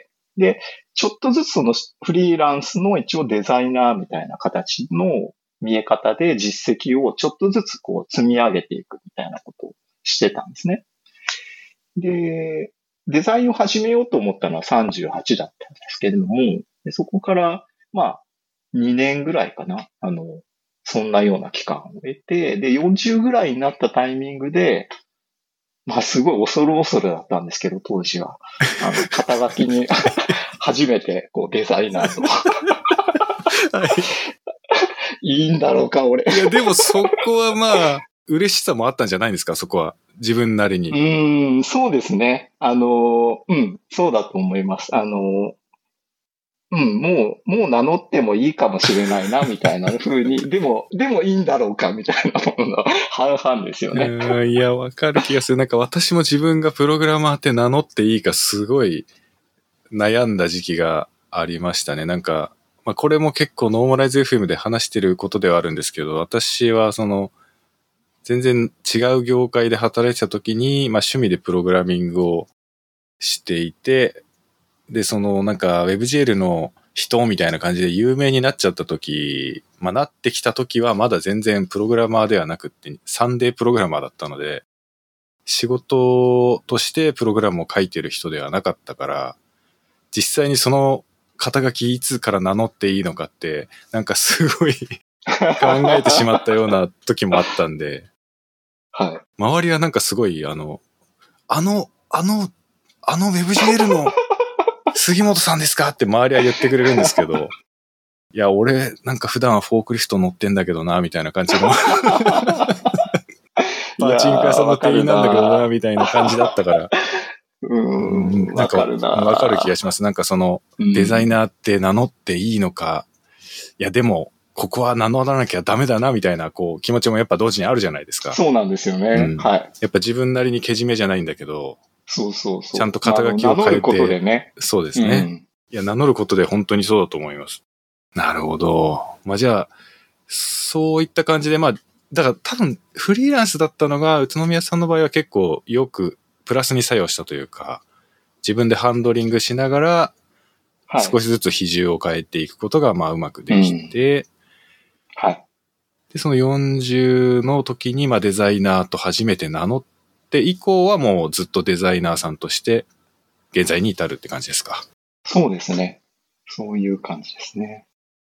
で、ちょっとずつそのフリーランスの一応デザイナーみたいな形の見え方で実績をちょっとずつこう積み上げていくみたいなことをしてたんですね。で、デザインを始めようと思ったのはさんじゅうはちだったんですけれども、でそこから、まあ、にねんぐらいかな。あの、そんなような期間を得て、で、よんじゅうぐらいになったタイミングで、まあ、すごい恐る恐るだったんですけど、当時は。あの、肩書きに初めて、こう、デザイナーと。はい、いいんだろうか、俺。 いや、でもそこはまあ、嬉しさもあったんじゃないですか、そこは。自分なりに。 うーん、そうですね。あの、うん、そうだと思います。あの、うん、もう、もう名乗ってもいいかもしれないな、みたいな風に、でも、でもいいんだろうか、みたいなものの半々ですよね。 うん、いや、わかる気がする。なんか私も自分がプログラマーって名乗っていいか、すごい悩んだ時期がありましたね。なんか、まあこれも結構ノーマライズ エフエム で話してることではあるんですけど、私はその、 全然違う業界で働いてた時に、まあ趣味でプログラミングをしていて、で、そのなんか WebGL の人みたいな感じで有名になっちゃった時、まあなってきた時はまだ全然プログラマーではなくって、サンデープログラマーだったので、仕事としてプログラムを書いてる人ではなかったから、実際にその肩書きいつから名乗っていいのかって、なんかすごい考えてしまったような時もあったんで、 はい。 周りはなんかすごい、あの、あの、あの、あの WebGL の杉本さんですかって周りは言ってくれるんですけど、いや、俺なんか普段はフォークリフト乗ってんだけどな、みたいな感じの。パチンコ屋さんの店員なんだけどな、みたいな感じだったから。 うん、わかるな。 わかる気がします。なんかその、デザイナーって名乗っていいのか、いやでも、ここは名乗らなきゃダメだな、みたいな、こう、気持ちもやっぱ同時にあるじゃないですか。 そうなんですよね。うん、はい。 やっぱ自分なりにけじめじゃないんだけど、 そうそうそう。 ちゃんと肩書きを変えて。 名乗ることでね。 そうですね。うん、いや、名乗ることで本当にそうだと思います。なるほど。まあじゃあ、そういった感じで、まあ、だから多分フリーランスだったのが宇都宮さんの場合は結構よくプラスに作用したというか、自分でハンドリングしながら少しずつ比重を変えていくことがまあうまくできて、 はい。 で、そのよんじゅうの時にまあデザイナーと初めて名乗って以降はもうずっとデザイナーさんとして現在に至るって感じですか？ そうですね。そういう感じですね。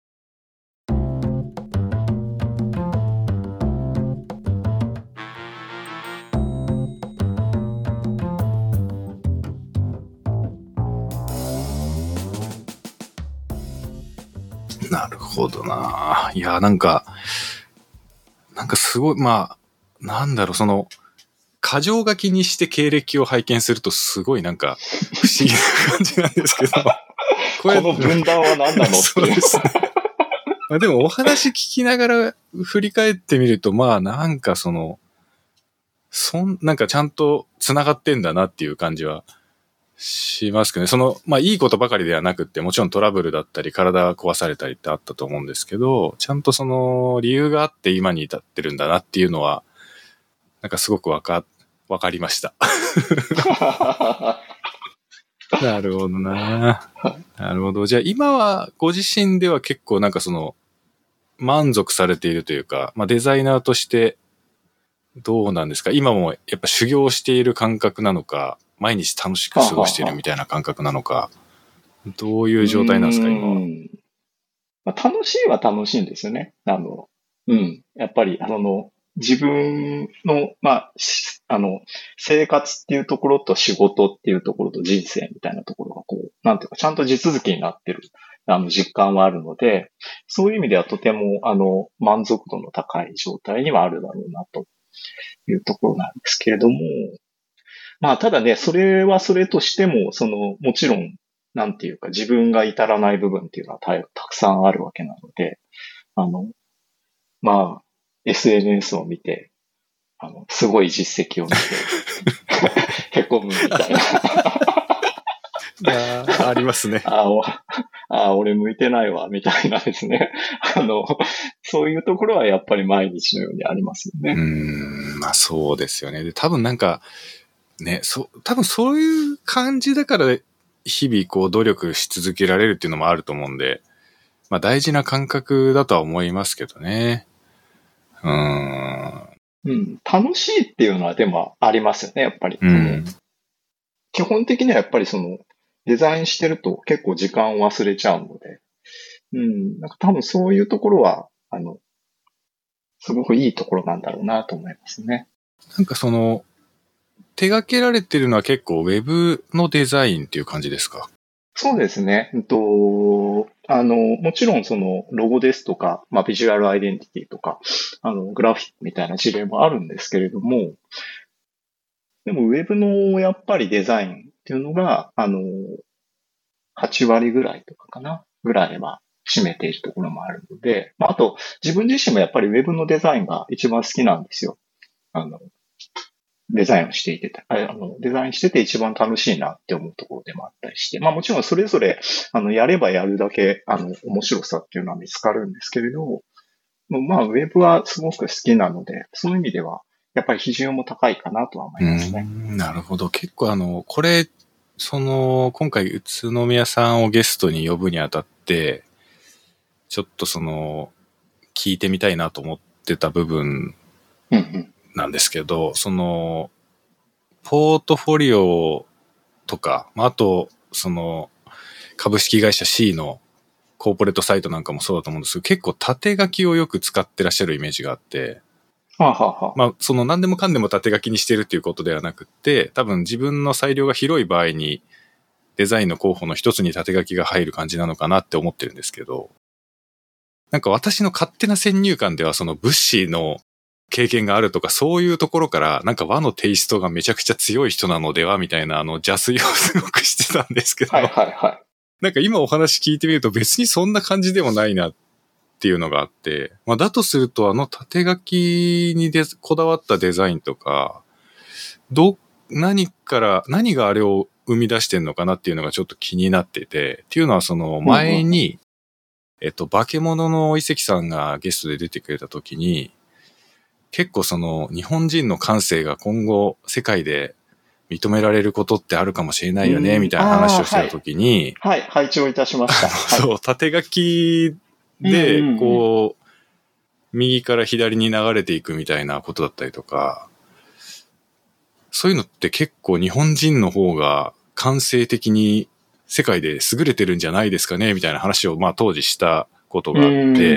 なるほどな。いや、なんか、なんかすごい、まあ、なんだろう、その、箇条書きにして経歴を拝見するとすごいなんか不思議な感じなんですけど。 この分断は何なのって。 そうですね。まあでもお話聞きながら振り返ってみると、まあなんかその、そん、なんかちゃんと繋がってんだなっていう感じはしますけどね。その、まあいいことばかりではなくって、もちろんトラブルだったり、体が壊されたりってあったと思うんですけど、ちゃんとその理由があって今に至ってるんだなっていうのは、なんかすごくわか、わかりました。なるほどな。なるほど。じゃあ今はご自身では結構なんかその満足されているというか、まあデザイナーとしてどうなんですか？今もやっぱ修行している感覚なのか、毎日楽しく過ごしているみたいな感覚なのか、どういう状態なんですか、今は。 まあ、楽しいは楽しいんですよね。あの、うん。やっぱり、あの、自分の、まあ、あの、生活っていうところと仕事っていうところと人生みたいなところがこう、なんていうか、ちゃんと地続きになってる、あの、実感はあるので、そういう意味ではとても、あの、満足度の高い状態にはあるだろうな、というところなんですけれども、まあ、ただね、それはそれとしても、その、もちろん、なんていうか、自分が至らない部分っていうのはたくさんあるわけなので、あの、まあ、エスエヌエス を見て、あの、すごい実績を見て、へこむみたいな。 あ, ありますね。 ああ、俺向いてないわ、みたいなですね。あの、そういうところはやっぱり毎日のようにありますよね。 うーん、まあそうですよね。で、多分なんか、ね、そう、多分そういう感じだから日々こう努力し続けられるっていうのもあると思うんで、まあ大事な感覚だとは思いますけどね。うーん。 うん、楽しいっていうのはでもありますよね、やっぱり。 うん、 基本的にはやっぱりそのデザインしてると結構時間を忘れちゃうので、うん、なんか多分そういうところは、あの、すごくいいところなんだろうなと思いますね。 なんかその、手掛けられてるのは結構ウェブのデザインっていう感じですか？ そうですね。えっと、あの、もちろんそのロゴですとか、まあビジュアルアイデンティティとか、あの、グラフィックみたいな事例もあるんですけれども、でもウェブのやっぱりデザインっていうのが、あの、はち割ぐらいとかかな、ぐらいは占めているところもあるので、まあ、あと自分自身もやっぱりウェブのデザインが一番好きなんですよ。あの、デザインをしていて、あの、デザインしてて一番楽しいなって思うところでもあったりして、まあもちろんそれぞれ、あの、やればやるだけ、あの、面白さっていうのは見つかるんですけれど、まあウェブはすごく好きなので、そういう意味では、 やっぱり比重も高いかなとは思いますね。 うん、なるほど。結構あの、これ、その、今回宇都宮さんをゲストに呼ぶにあたって、ちょっとその、聞いてみたいなと思ってた部分なんですけど、うんうん、その、ポートフォリオとか、あと、その、株式会社 C のコーポレートサイトなんかもそうだと思うんですけど、結構縦書きをよく使ってらっしゃるイメージがあって、 はあはあ、 まあ、その何でもかんでも縦書きにしてるっていうことではなくて、多分自分の裁量が広い場合にデザインの候補の一つに縦書きが入る感じなのかなって思ってるんですけど、なんか私の勝手な先入観ではその物資の経験があるとかそういうところからなんか和のテイストがめちゃくちゃ強い人なのではみたいなあの邪推をすごくしてたんですけど、 はいはいはい。 なんか今お話聞いてみると別にそんな感じでもないなっていうのがあって、まあだとするとあの縦書きにでこだわったデザインとか、ど、何から、何があれを生み出してんのかなっていうのがちょっと気になってて、っていうのはその前に、うんうん、えっと、化け物の遺跡さんがゲストで出てくれた時に、結構その日本人の感性が今後世界で認められることってあるかもしれないよね、みたいな話をしてた時に、 はい、はい、拝聴いたしました。 そう、縦書きで、こう、右から左に流れていくみたいなことだったりとか、そういうのって結構日本人の方が感性的に世界で優れてるんじゃないですかね、みたいな話をまあ当時したことがあって、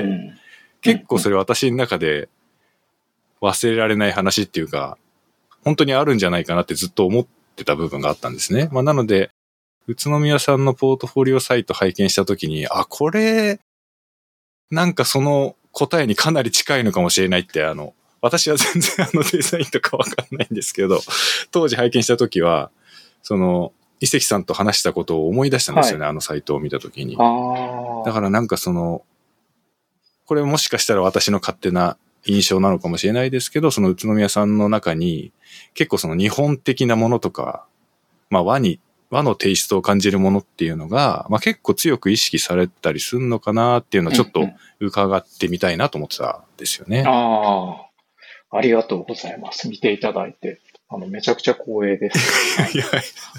結構それ私の中で忘れられない話っていうか、本当にあるんじゃないかなってずっと思ってた部分があったんですね。まあなので、宇都宮さんのポートフォリオサイト拝見したときに、あ、これ、なんかその答えにかなり近いのかもしれないって、あの、私は全然あのデザインとかわかんないんですけど、当時拝見したときは、その、伊関さんと話したことを思い出したんですよね、はい、あのサイトを見たときに。だからなんかその、これもしかしたら私の勝手な印象なのかもしれないですけど、その宇都宮さんの中に、結構その日本的なものとか、まあ和に、和のテイストを感じるものっていうのが、まあ結構強く意識されたりするのかなっていうのをちょっと伺ってみたいなと思ってたんですよね。 うんうん、ああ、ありがとうございます。見ていただいて。あの、めちゃくちゃ光栄です。いや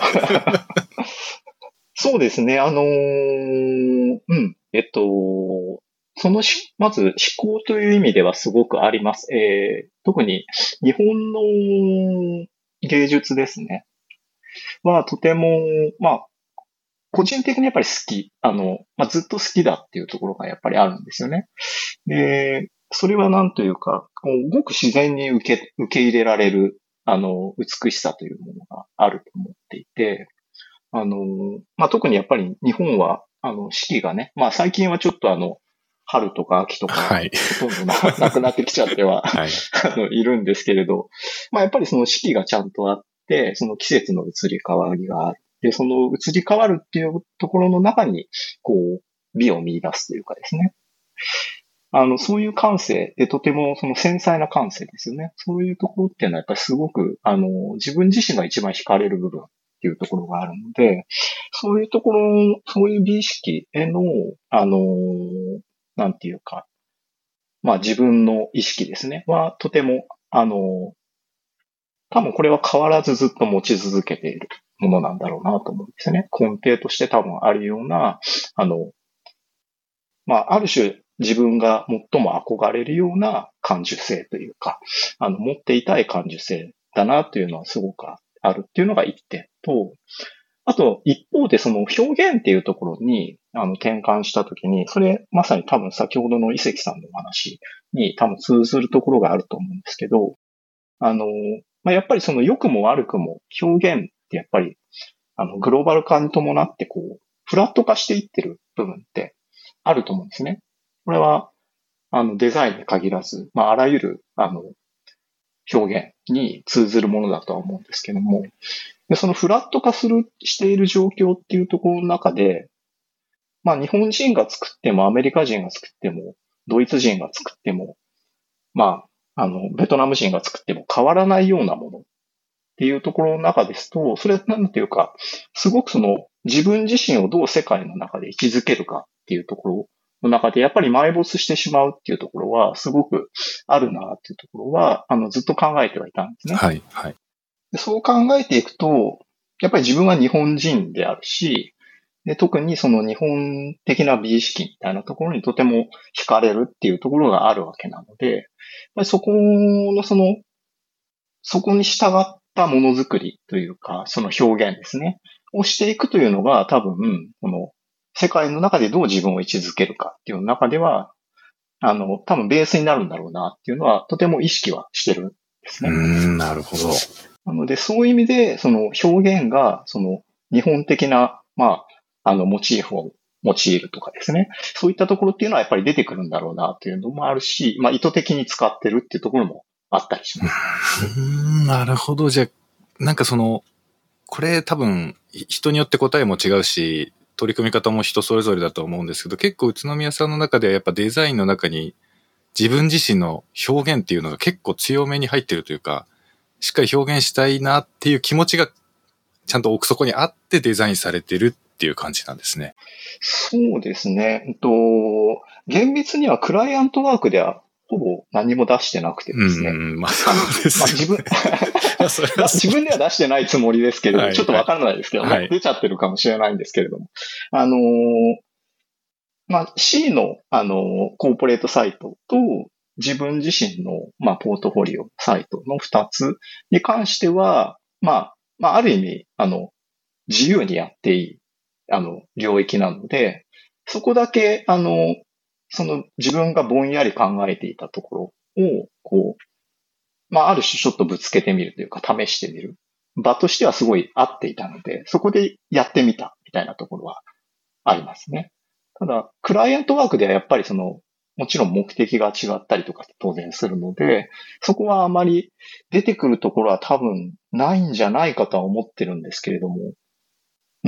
そうですね、あのー、うん、えっと、そのし、まず思考という意味ではすごくあります。えー、特に日本の芸術ですね。はとても、まあ、個人的にやっぱり好き。あの、まあ、ずっと好きだっていうところがやっぱりあるんですよね。で、それはなんというか、ごく自然に受け、受け入れられる、あの、美しさというものがあると思っていて、あの、まあ、特にやっぱり日本は、あの、四季がね、まあ、最近はちょっとあの、春とか秋とか、はい、ほとんど な, なくなってきちゃっては、はい、あの、いるんですけれど、まあ、やっぱりその四季がちゃんとあって、その季節の移り変わりがあって、その移り変わるっていうところの中に、こう、美を見出すというかですね。あの、そういう感性で、とてもその繊細な感性ですよね。そういうところっていうのはやっぱりすごく、あの、自分自身が一番惹かれる部分っていうところがあるので、そういうところ、そういう美意識への、あの、なんていうか、まあ自分の意識ですね、はとても、あの、多分これは変わらずずっと持ち続けているものなんだろうなと思うんですね。根底として多分あるような、あの、まあある種自分が最も憧れるような感受性というか、あの、持っていたい感受性だなというのはすごくあるっていうのが一点と、あと、一方でその表現っていうところに、あの、転換したときに、それ、まさに多分先ほどの伊関さんのお話に多分通ずるところがあると思うんですけど、あの、まあ、やっぱりその良くも悪くも表現ってやっぱり、あの、グローバル化に伴ってこう、フラット化していってる部分ってあると思うんですね。これは、あの、デザインに限らず、まあ、あらゆる、あの、表現に通ずるものだとは思うんですけども、でそのフラット化する、している状況っていうところの中で、まあ日本人が作ってもアメリカ人が作っても、ドイツ人が作っても、まあ、あの、ベトナム人が作っても変わらないようなものっていうところの中ですと、それなんていうか、すごくその自分自身をどう世界の中で位置づけるかっていうところの中でやっぱり埋没してしまうっていうところはすごくあるなっていうところは、あの、ずっと考えてはいたんですね。 はい、はい。 でそう考えていくと、やっぱり自分は日本人であるし、で特にその日本的な美意識みたいなところにとても惹かれるっていうところがあるわけなので、やっぱりそこのその、そこに従ったものづくりというか、その表現ですね、をしていくというのが多分、この世界の中でどう自分を位置づけるかっていう中では、あの、多分ベースになるんだろうなっていうのはとても意識はしてるんですね。 うーん、なるほど。 なので、そういう意味で、その表現が、その日本的な、まあ、あの、モチーフを用いるとかですね。そういったところっていうのはやっぱり出てくるんだろうなというのもあるし、まあ、意図的に使ってるっていうところもあったりします。 うーん、なるほど。じゃあ、なんかその、これ多分、人によって答えも違うし、取り組み方も人それぞれだと思うんですけど、結構宇都宮さんの中ではやっぱデザインの中に自分自身の表現っていうのが結構強めに入ってるというか、しっかり表現したいなっていう気持ちがちゃんと奥底にあってデザインされてるっていう感じなんですね。 そうですね。えっと、厳密にはクライアントワークではほぼ何も出してなくてですね。 うん、まあそうです、ね。 まあ自分まあ、自分では出してないつもりですけれども、はいはい、ちょっとわからないですけどね、はい、出ちゃってるかもしれないんですけれども。あのー、まあ C の、あのー、コーポレートサイトと自分自身の、まあ、ポートフォリオサイトの二つに関しては、まあ、まあ、ある意味、あの、自由にやっていい、あの、領域なので、そこだけ、あの、その自分がぼんやり考えていたところを、こう、まあ、ある種ちょっとぶつけてみるというか、試してみる場としてはすごい合っていたので、そこでやってみたみたいなところはありますね。ただ、クライアントワークではやっぱりその、もちろん目的が違ったりとか当然するので、そこはあまり出てくるところは多分ないんじゃないかとは思ってるんですけれども、うん、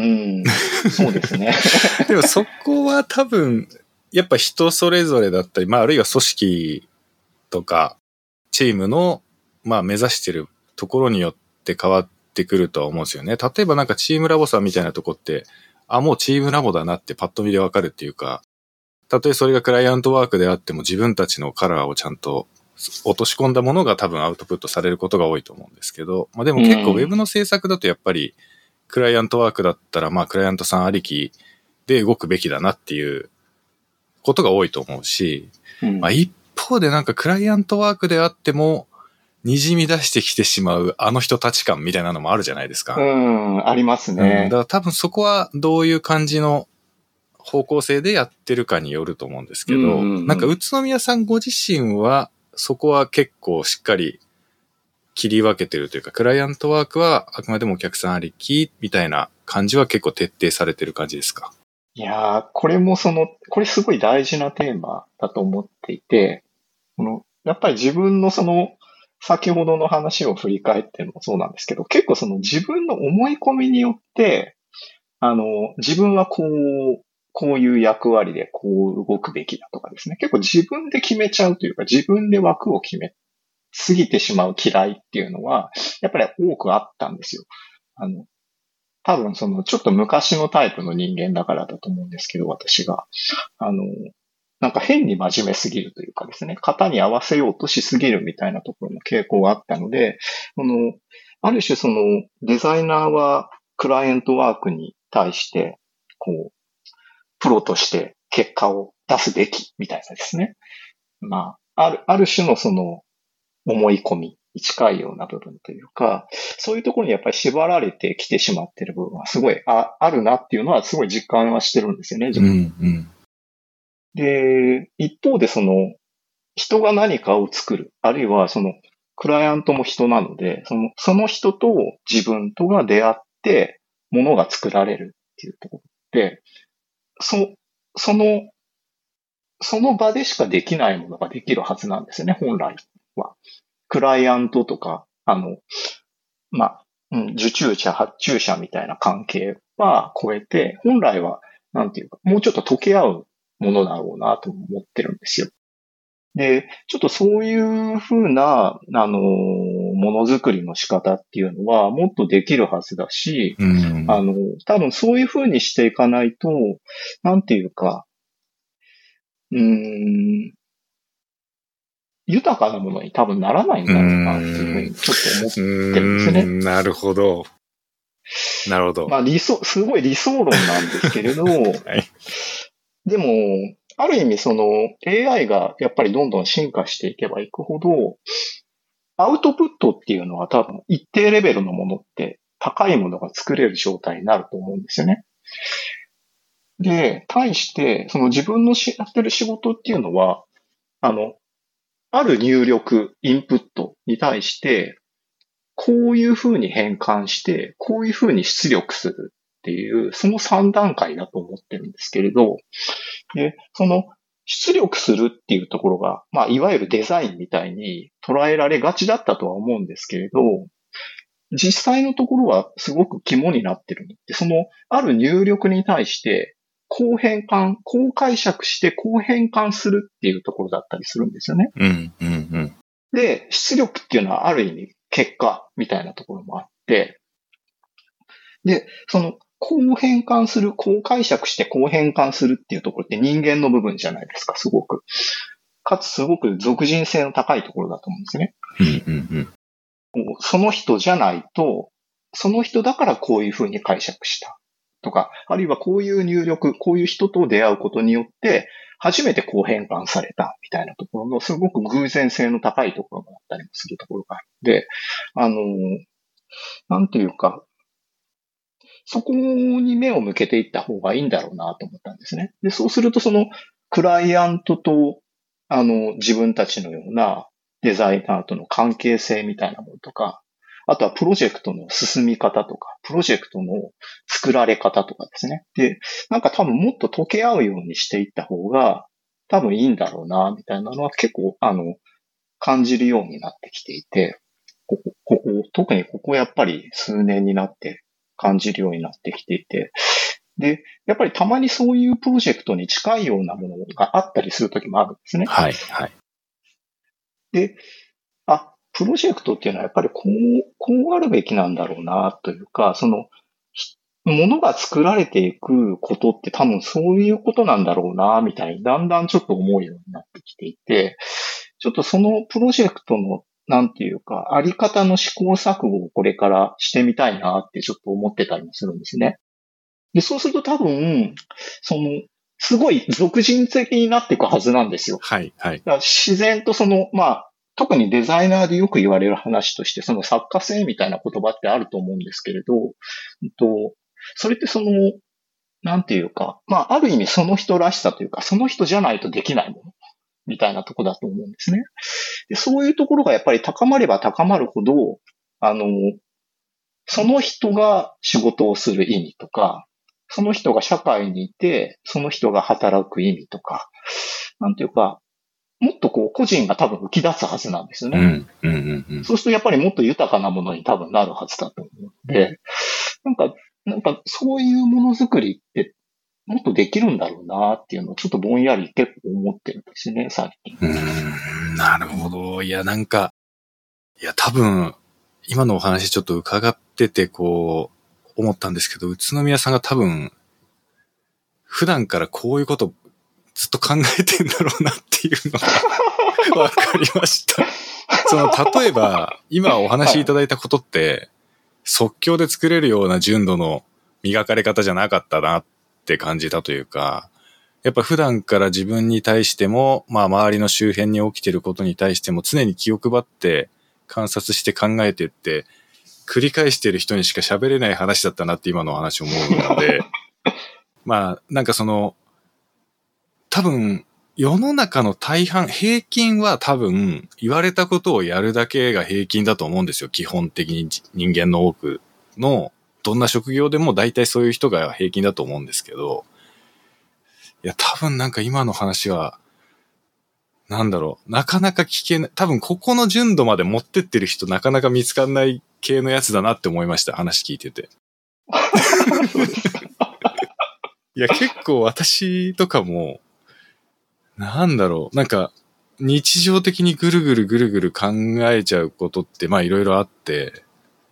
そうですね。 でもそこは多分、やっぱ人それぞれだったり、まああるいは組織とかチームの、まあ目指してるところによって変わってくるとは思うんですよね。例えばなんかチームラボさんみたいなとこって、あ、もうチームラボだなってパッと見でわかるっていうか、たとえそれがクライアントワークであっても自分たちのカラーをちゃんと落とし込んだものが多分アウトプットされることが多いと思うんですけど、まあでも結構ウェブの制作だとやっぱりクライアントワークだったらまあクライアントさんありきで動くべきだなっていうことが多いと思うし、まあ一方でなんかクライアントワークであっても滲み出してきてしまうあの人たち感みたいなのもあるじゃないですか。 うん、ありますね。 うん、だから多分そこはどういう感じの方向性でやってるかによると思うんですけど、うんうんうん、なんか宇都宮さんご自身はそこは結構しっかり切り分けてるというか、クライアントワークはあくまでもお客さんありきみたいな感じは結構徹底されてる感じですか？ いやー、これもその、これすごい大事なテーマだと思っていて、このやっぱり自分のその、先ほどの話を振り返ってもそうなんですけど、結構その自分の思い込みによって、あの、自分はこう、こういう役割でこう動くべきだとかですね。結構自分で決めちゃうというか、自分で枠を決めすぎてしまう嫌いっていうのは、やっぱり多くあったんですよ。あの、多分そのちょっと昔のタイプの人間だからだと思うんですけど、私が。あの、なんか変に真面目すぎるというかですね、型に合わせようとしすぎるみたいなところの傾向があったので、この、ある種そのデザイナーはクライアントワークに対して、こう、プロとして結果を出すべきみたいなですね。まあ、ある、ある種のその思い込みに近いような部分というか、そういうところにやっぱり縛られてきてしまっている部分はすごい あ, あるなっていうのはすごい実感はしてるんですよね、自分。うんうん、で、一方でその人が何かを作る、あるいはそのクライアントも人なので、その、その人と自分とが出会って物が作られるっていうところで、そ、その、その場でしかできないものができるはずなんですよね、本来は。クライアントとか、あの、まあ、うん、受注者、発注者みたいな関係は超えて、本来は、なんていうか、もうちょっと溶け合うものだろうなと思ってるんですよ。で、ちょっとそういうふうな、あの、ものづくりの仕方っていうのはもっとできるはずだし、うん、あの、多分そういうふうにしていかないと、なんていうか、 うーん、豊かなものに多分ならないんだろうなっていうふうにちょっと思ってるんですね。 なるほど。なるほど。 まあ理想、すごい理想論なんですけれど、はい、でも、ある意味その エーアイ がやっぱりどんどん進化していけばいくほど、アウトプットっていうのは多分一定レベルのものって高いものが作れる状態になると思うんですよね。で、対して、その自分のやってる仕事っていうのは、あの、ある入力、インプットに対して、こういうふうに変換して、こういうふうに出力するっていう、そのさん段階だと思ってるんですけれど、で、その出力するっていうところが、まあ、いわゆるデザインみたいに捉えられがちだったとは思うんですけれど、実際のところはすごく肝になってるので、そのある入力に対して、こう変換、こう解釈してこう変換するっていうところだったりするんですよね。 うんうんうん、 で、出力っていうのはある意味結果みたいなところもあって、で、そのこう変換する、こう解釈してこう変換するっていうところって人間の部分じゃないですか、すごく。かつすごく属人性の高いところだと思うんですね。 うんうんうん、 その人じゃないと、その人だからこういうふうに解釈したとか、あるいはこういう入力、こういう人と出会うことによって、初めてこう変換されたみたいなところのすごく偶然性の高いところもあったりもするところがあって、あの、なんていうか、そこに目を向けていった方がいいんだろうなと思ったんですね。で、そうするとそのクライアントと、あの、自分たちのようなデザイナーとの関係性みたいなものとか、あとはプロジェクトの進み方とか、プロジェクトの作られ方とかですね。で、なんか多分もっと溶け合うようにしていった方が多分いいんだろうな、みたいなのは結構、あの、感じるようになってきていて、ここ、ここ、特にここやっぱり数年になって感じるようになってきていて、で、やっぱりたまにそういうプロジェクトに近いようなものがあったりするときもあるんですね。 はい、はい。 で、あ、プロジェクトっていうのはやっぱりこう、こうあるべきなんだろうな、というか、その、ものが作られていくことって多分そういうことなんだろうな、みたいにだんだんちょっと思うようになってきていて、ちょっとそのプロジェクトのなんていうか、あり方の試行錯誤をこれからしてみたいなってちょっと思ってたりもするんですね。で、そうすると多分、その、すごい俗人的になっていくはずなんですよ。 はい、はい。 だから自然とその、まあ、特にデザイナーでよく言われる話として、その作家性みたいな言葉ってあると思うんですけれど、えっと、それってその、なんていうか、まあ、ある意味その人らしさというか、その人じゃないとできないもの、みたいなところだと思うんですね。で、そういうところがやっぱり高まれば高まるほど、あの、その人が仕事をする意味とか、その人が社会にいて、その人が働く意味とか、なんていうか、もっとこう個人が多分浮き出すはずなんですよね。 うんうんうんうん、 そうするとやっぱりもっと豊かなものに多分なるはずだと思うので、なんか、なんかそういうものづくりってもっとできるんだろうなっていうのをちょっとぼんやり結構思ってるんですね、最近。 うーん、なるほど。いや、なんか、いや、多分、今のお話ちょっと伺ってて、こう、思ったんですけど、宇都宮さんが多分、普段からこういうことずっと考えてんだろうなっていうのがわかりました。その、例えば、今お話しいただいたことって、はい、即興で作れるような純度の磨かれ方じゃなかったなって感じたというか、やっぱ普段から自分に対しても、まあ周りの周辺に起きてることに対しても常に気を配って観察して考えてって、繰り返してる人にしか喋れない話だったなって今のお話思うので、まあなんかその、多分世の中の大半、平均は多分言われたことをやるだけが平均だと思うんですよ。基本的に人間の多くのどんな職業でも大体そういう人が平均だと思うんですけど、いや多分なんか今の話はなんだろう、なかなか聞けない、多分ここの純度まで持ってってる人なかなか見つかんない系のやつだなって思いました。話聞いてて。いや結構私とかもなんだろう、なんか日常的にぐるぐるぐるぐる考えちゃうことってまあいろいろあって、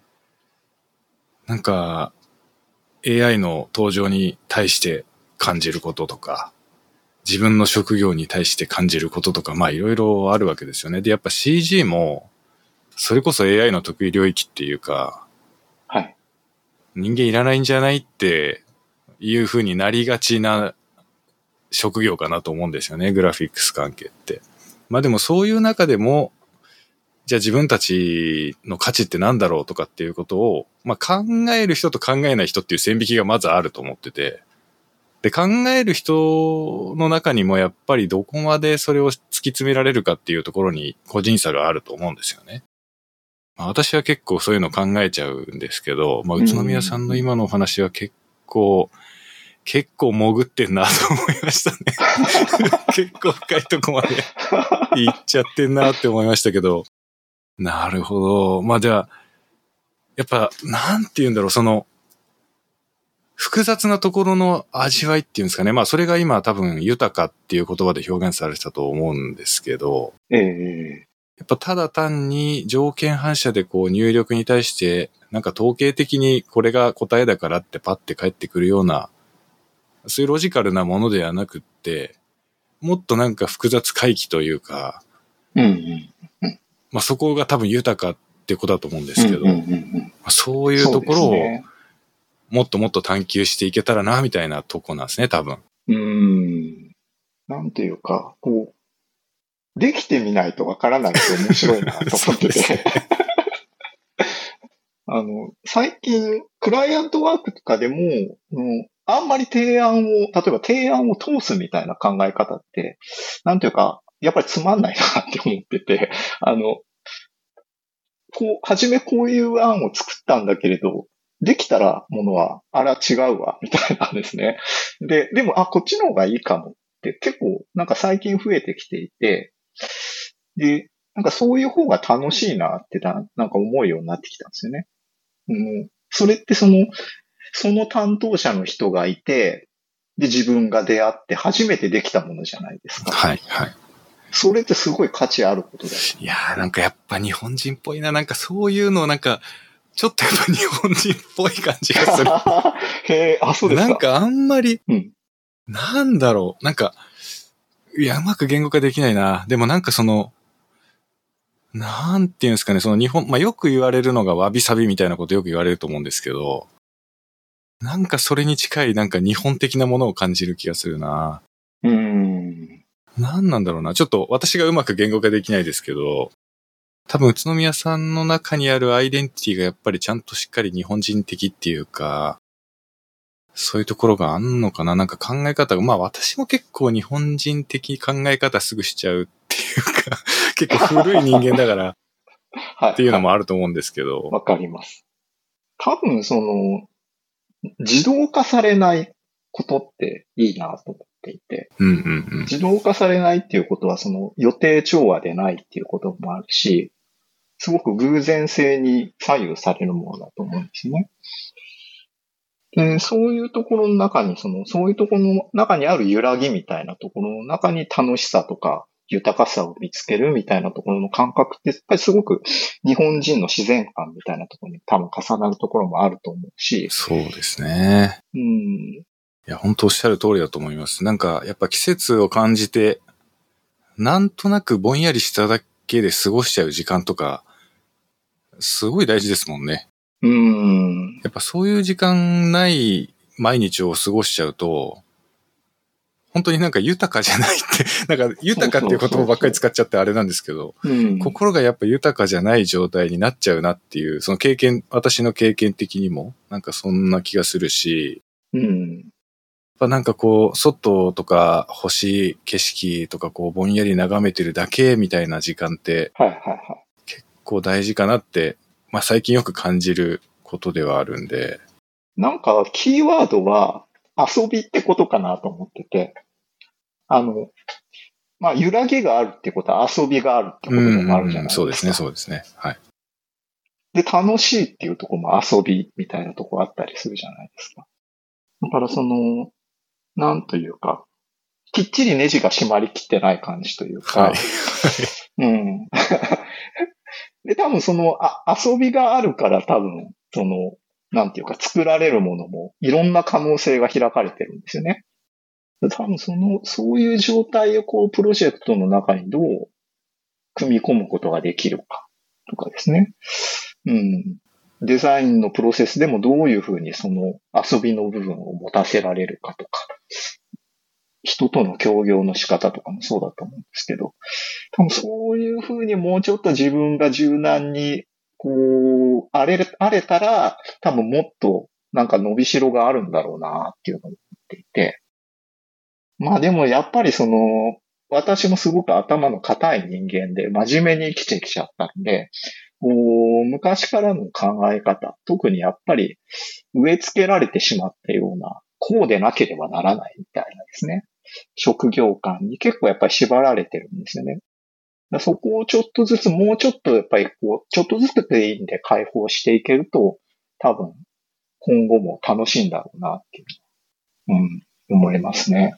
なんか エーアイ の登場に対して感じることとか、 自分の職業に対して感じることとか、まあいろいろあるわけですよね。で、やっぱ シージー も、それこそ エーアイ の得意領域っていうか、 はい。 人間いらないんじゃないっていう風になりがちな職業かなと思うんですよね、グラフィックス関係って。まあでもそういう中でも、じゃあ自分たちの価値って何だろうとかっていうことを、まあ考える人と考えない人っていう線引きがまずあると思ってて、で、考える人の中にもやっぱりどこまでそれを突き詰められるかっていうところに個人差があると思うんですよね。まあ、私は結構そういうの考えちゃうんですけど、まあ、宇都宮さんの今のお話は結構、結構潜ってんなと思いましたね。結構深いとこまで行っちゃってんなって思いましたけど。なるほど。まあじゃあ、やっぱ、なんて言うんだろう、その、複雑なところの味わいっていうんですかね。まあそれが今多分豊かっていう言葉で表現されてたと思うんですけど、 ええやっぱただ単に条件反射でこう入力に対してなんか統計的にこれが答えだからってパッて返ってくるような、そういうロジカルなものではなくって、もっとなんか複雑回帰というか、 うんうんまあそこが多分豊かってことだと思うんですけど、 うんうんうんうんそういうところを、 ね、 もっともっと探求していけたらな、みたいなとこなんですね、多分。 うーん。なんていうか、こう、できてみないとわからないって面白いなと思ってて。あの、最近、クライアントワークとかでも、うん、あんまり提案を、例えば提案を通すみたいな考え方って、なんていうか、やっぱりつまんないなって思ってて、あの、こう、はじめこういう案を作ったんだけれど、できたらものは、あら違うわ、みたいなんですね。で、でも、あ、こっちの方がいいかもって結構なんか最近増えてきていて、で、なんかそういう方が楽しいなってな、なんか思うようになってきたんですよね。うん、それってその、その担当者の人がいて、で、自分が出会って初めてできたものじゃないですか。 はい、はい。 それってすごい価値あることだよ。 いやーなんかやっぱ日本人っぽいな。なんかそういうのなんか、ちょっとやっぱ日本人っぽい感じがする。 へえ、あ、そうですか。 なんかあんまり、 うん、 なんだろう。なんか、いや、うまく言語化できないな。でもなんかその、なんていうんですかね、その日本、まあ、よく言われるのがわびさびみたいなことよく言われると思うんですけど、なんかそれに近いなんか日本的なものを感じる気がするな。 うーん。 なんなんだろうな。ちょっと私がうまく言語化できないですけど、多分宇都宮さんの中にあるアイデンティティがやっぱりちゃんとしっかり日本人的っていうか、そういうところがあんのかな。なんか考え方が、まあ私も結構日本人的考え方すぐしちゃうっていうか、結構古い人間だからはい。 っていうのもあると思うんですけど。 わかります。多分その、自動化されないことっていいなと思っていて、 うんうんうん。 自動化されないっていうことはその予定調和でないっていうこともあるし、すごく偶然性に左右されるものだと思うんですね。で、そういうところの中に、その、そういうところの中にある揺らぎみたいなところの中に楽しさとか豊かさを見つけるみたいなところの感覚って、やっぱりすごく日本人の自然感みたいなところに多分重なるところもあると思うし。 そうですね。 うん。 いや、本当おっしゃる通りだと思います。なんか、やっぱ季節を感じて、なんとなくぼんやりしただけで過ごしちゃう時間とか、すごい大事ですもんね。 うん。 やっぱそういう時間ない毎日を過ごしちゃうと、本当になんか豊かじゃないって、なんか豊かっていう言葉ばっかり使っちゃってあれなんですけど、 うん、 心がやっぱ豊かじゃない状態になっちゃうなっていう、その経験、私の経験的にも、なんかそんな気がするし、 うん。 やっぱなんかこう、外とか星、景色とかこう、ぼんやり眺めてるだけみたいな時間って、 はいはいはい。 結構大事かなって、まあ最近よく感じることではあるんで。 なんか、キーワードは遊びってことかなと思ってて、あの、まあ、揺らぎがあるってことは遊びがあるってことでもあるじゃないですか。 そうですね、そうですね。はい。 で、楽しいっていうところも遊びみたいなところあったりするじゃないですか。だからその、なんというか、きっちりネジが締まりきってない感じというか、 はい。 うん。で、多分そのあ遊びがあるから多分、その、なんていうか作られるものもいろんな可能性が開かれてるんですよね。 多分その、そういう状態をこう、プロジェクトの中にどう組み込むことができるかとかですね。うん。デザインのプロセスでもどういうふうにその遊びの部分を持たせられるかとか、人との協業の仕方とかもそうだと思うんですけど、多分そういうふうにもうちょっと自分が柔軟に、こう、あれ、あれたら、多分もっとなんか伸びしろがあるんだろうなっていうのを思っていて、まあでもやっぱりその、私もすごく頭の固い人間で真面目に生きてきちゃったんで、こう昔からの考え方、特にやっぱり植え付けられてしまったような、こうでなければならないみたいなですね、職業観に結構やっぱり縛られてるんですよね。そこをちょっとずつ、もうちょっとやっぱりこう、ちょっとずつでいいんで解放していけると、多分今後も楽しいんだろうなっていう、うん、思いますね。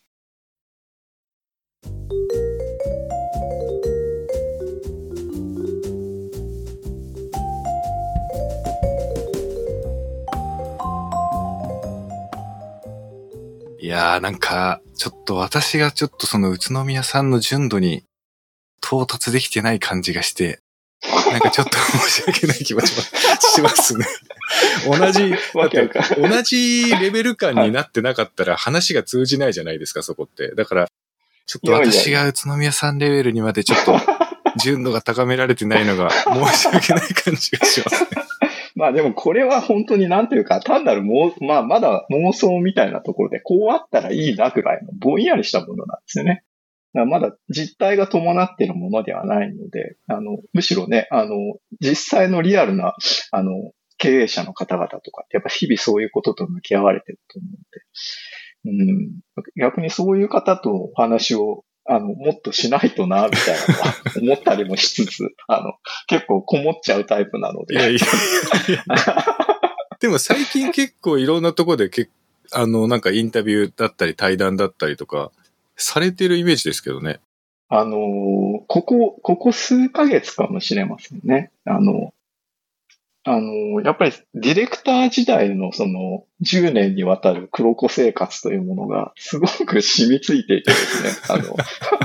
いやーなんか、ちょっと私がちょっとその宇都宮さんの純度に到達できてない感じがして、なんかちょっと申し訳ない気持ちもしますね。同じ、だって同じレベル感になってなかったら話が通じないじゃないですか、そこって。だから、ちょっと私が宇都宮さんレベルにまでちょっと純度が高められてないのが申し訳ない感じがしますね。 まあでもこれは本当になんていうか、単なるもう、まあまだ妄想みたいなところで、こうあったらいいなぐらいのぼんやりしたものなんですよね。まだ実態が伴っているものではないので、あの、むしろね、あの、実際のリアルな、あの、経営者の方々とかって、やっぱ日々そういうことと向き合われてると思うので、うん、逆にそういう方とお話を、あの、もっとしないとな、みたいなのは思ったりもしつつ、あの、結構こもっちゃうタイプなので。いやいやいやでも最近結構いろんなところでけ、あの、なんかインタビューだったり対談だったりとか、されてるイメージですけどね。 あの、ここ、ここ数ヶ月かもしれませんね。あの、あの、やっぱりディレクター時代のそのじゅうねんにわたる黒子生活というものがすごく染みついていてですね、あの、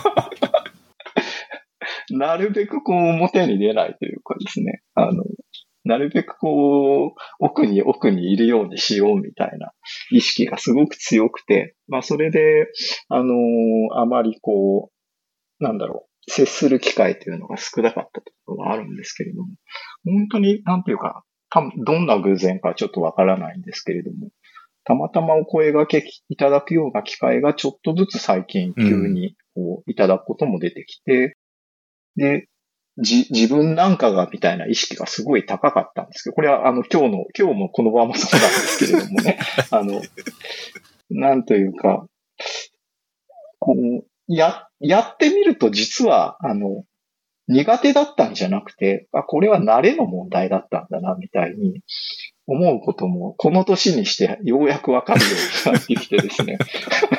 なるべくこう表に出ないというかですね、あの、なるべくこう、奥に奥にいるようにしようみたいな意識がすごく強くて、まあそれで、あの、あまりこう、なんだろう、接する機会というのが少なかったところがあるんですけれども、本当に、なんていうか、多分どんな偶然かちょっとわからないんですけれども、たまたまお声掛けいただくような機会がちょっとずつ最近急にこういただくことも出てきて、うん、で、じ、自分なんかがみたいな意識がすごい高かったんですけど、これはあの今日の、今日もこの場もそうなんですけれどもね、あの、なんというか、こう、や、やってみると実は、あの、苦手だったんじゃなくて、あ、これは慣れの問題だったんだな、みたいに思うことも、この年にしてようやくわかるようになってきてですね。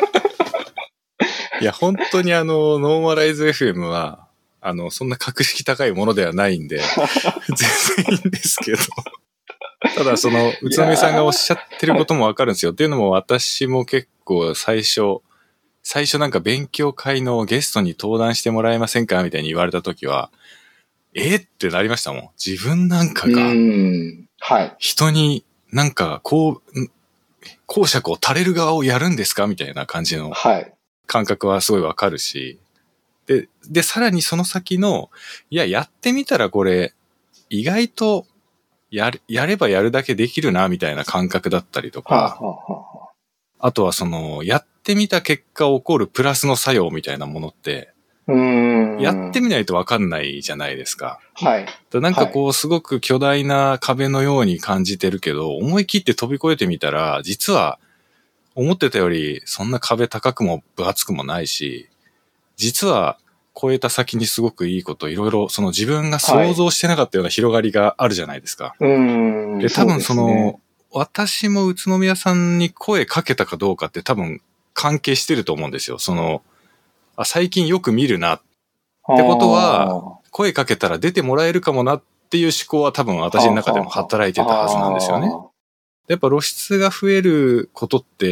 いや、本当にあの、ノーマライズ エフエム は、あの、そんな格式高いものではないんで、全然いいんですけど。ただ、その、宇都宮さんがおっしゃってることもわかるんですよ。っていうのも、私も結構最初、最初なんか勉強会のゲストに登壇してもらえませんかみたいに言われたときは、えー、ってなりましたもん。自分なんかが、 はい。 人になんかこう、講釈を垂れる側をやるんですかみたいな感じの感覚はすごいわかるし、で、で、さらにその先の、いや、やってみたらこれ、意外と、やる、やればやるだけできるな、みたいな感覚だったりとか、はあはあはあ、あとはその、やってみた結果起こるプラスの作用みたいなものって、 うーんやってみないとわかんないじゃないですか。 はい。 なんかこう、すごく巨大な壁のように感じてるけど、思い切って飛び越えてみたら、実は、思ってたより、そんな壁高くも分厚くもないし、実は、超えた先にすごくいいこと、いろいろ、その自分が想像してなかったような広がりがあるじゃないですか。 はい、うーんで、多分その、ね、私も宇都宮さんに声かけたかどうかって多分関係してると思うんですよ。その、あ、最近よく見るなってことは、声かけたら出てもらえるかもなっていう思考は多分私の中でも働いてたはずなんですよね。やっぱ露出が増えることって、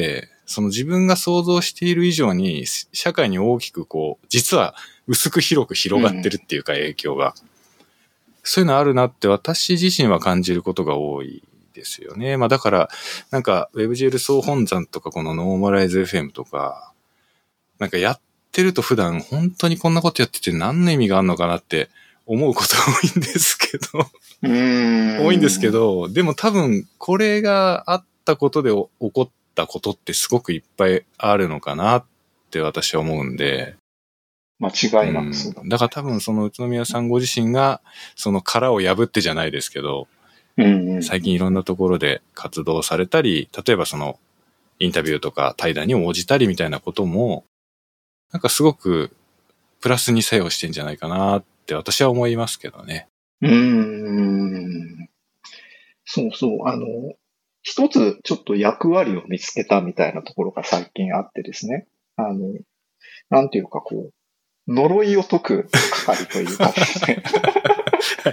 その自分が想像している以上に社会に大きくこう、実は薄く広く広がってるっていうか影響が。そういうのあるなって私自身は感じることが多いですよね。まあだから、なんか WebGL 総本山とかこのノーマライズ エフエム とか、なんかやってると普段本当にこんなことやってて何の意味があるのかなって思うことが多いんですけど。 うーん多いんですけど、でも多分これがあったことで起こったことってすごくいっぱいあるのかなって私は思うんで。 間違いなくそうだ、 うん。だから多分その宇都宮さんご自身がその殻を破ってじゃないですけど、 うんうん、 最近いろんなところで活動されたり、例えばそのインタビューとか対談に応じたりみたいなことも、なんかすごくプラスに作用してんじゃないかなって私は思いますけどね。 うーん。そうそう。あの、一つちょっと役割を見つけたみたいなところが最近あってですね。あの、なんていうかこう、呪いを解く係というかですね。 はい。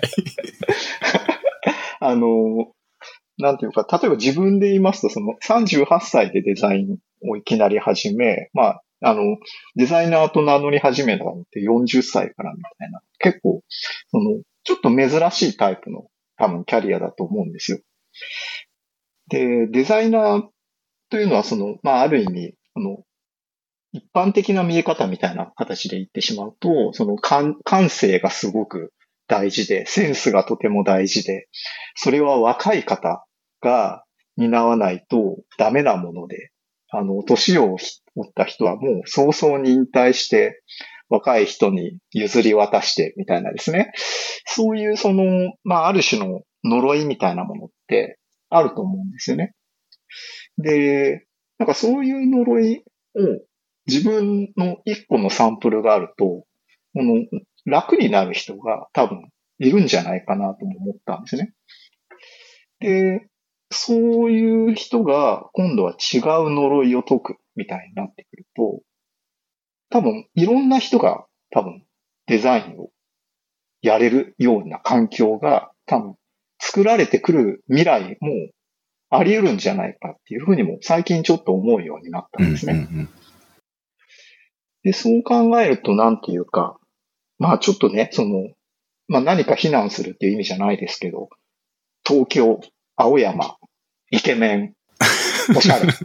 あの、なんていうか、例えば自分で言いますと、そのさんじゅうはっさいでデザインをいきなり始め、まあ、あの、デザイナーと名乗り始めたのってよんじゅっさいからみたいな、結構、その、ちょっと珍しいタイプの多分キャリアだと思うんですよ。で、デザイナーというのはその、まあ、ある意味、あの、一般的な見え方みたいな形で言ってしまうと、その感、感性がすごく大事で、センスがとても大事で、それは若い方が担わないとダメなもので、あの、年を持った人はもう早々に引退して、若い人に譲り渡してみたいなですね。そういうその、まあ、ある種の呪いみたいなものってあると思うんですよね。で、なんかそういう呪いを自分の一個のサンプルがあると、この楽になる人が多分いるんじゃないかなとも思ったんですね。で、そういう人が今度は違う呪いを解くみたいになってくると、多分いろんな人が多分デザインをやれるような環境が多分作られてくる未来もあり得るんじゃないかっていうふうにも最近ちょっと思うようになったんですね。 うんうんうん、 で、そう考えるとなんていうか、まあちょっとね、その、まあ何か非難するっていう意味じゃないですけど、東京、青山、イケメン、おしゃれ。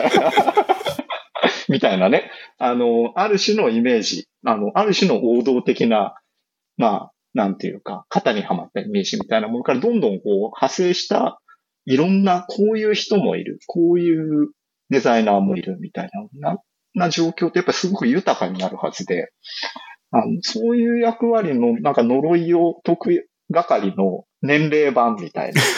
みたいなね。あの、ある種のイメージ、あの、ある種の王道的な、まあ、なんていうか、型にはまったイメージみたいなものからどんどんこう派生したいろんなこういう人もいる、こういうデザイナーもいるみたいな、な、な状況ってやっぱりすごく豊かになるはずで、あのそういう役割のなんか呪いを解く係の年齢版みたいな。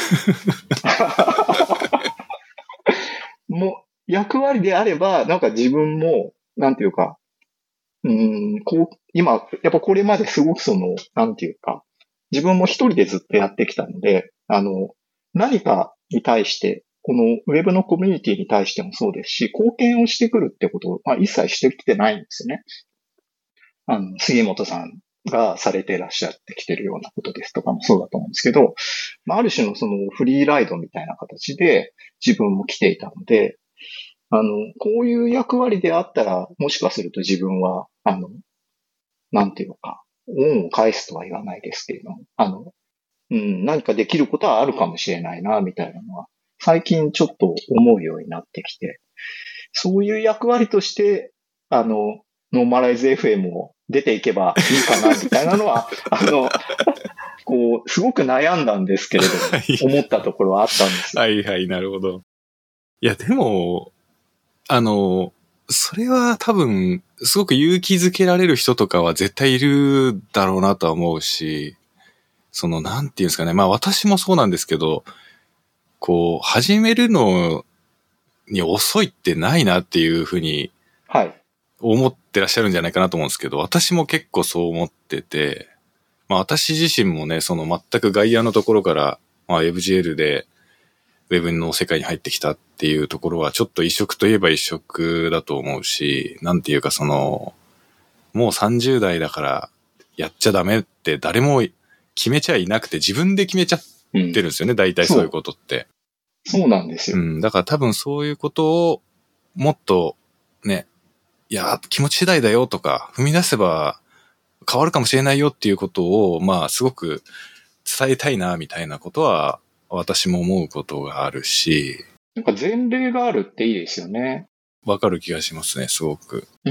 もう役割であれば、なんか自分も、なんていうか、うーん、こう、今、やっぱこれまですごくその、なんていうか、自分も一人でずっとやってきたので、あの、何かに対して、このウェブのコミュニティに対してもそうですし、貢献をしてくるってことを、まあ、一切してきてないんですよね。あの、杉本さんがされていらっしゃってきてるようなことですとかもそうだと思うんですけど、まあ、ある種のそのフリーライドみたいな形で自分も来ていたので、あの、こういう役割であったら、もしかすると自分は、あの、なんていうのか、恩を返すとは言わないですけれども、あの、うん、何かできることはあるかもしれないな、みたいなのは、最近ちょっと思うようになってきて、そういう役割として、あの、ノーマライズ エフエム を出ていけばいいかな、みたいなのは、あの、こう、すごく悩んだんですけれども、はい、思ったところはあったんですよ。 はいはい、なるほど。いや、でも、あの、それは多分、すごく勇気づけられる人とかは絶対いるだろうなとは思うし、その、なんていうんですかね。まあ私もそうなんですけど、こう、始めるのに遅いってないなっていうふうに、 はい。 思ってらっしゃるんじゃないかなと思うんですけど、私も結構そう思ってて、まあ私自身もね、その全く外野のところから、まあ エフジェーエル で、ウェブの世界に入ってきたっていうところはちょっと異色といえば異色だと思うし、なんていうかその、もうさんじゅう代だからやっちゃダメって誰も決めちゃいなくて自分で決めちゃってるんですよね、うん、大体そういうことって。 そう。そうなんですよ。 うん、だから多分そういうことをもっとね、いや、気持ち次第だよとか、踏み出せば変わるかもしれないよっていうことを、まあ、すごく伝えたいな、みたいなことは、私も思うことがあるし。 なんか前例があるっていいですよね。 わかる気がしますね、すごく。 うん。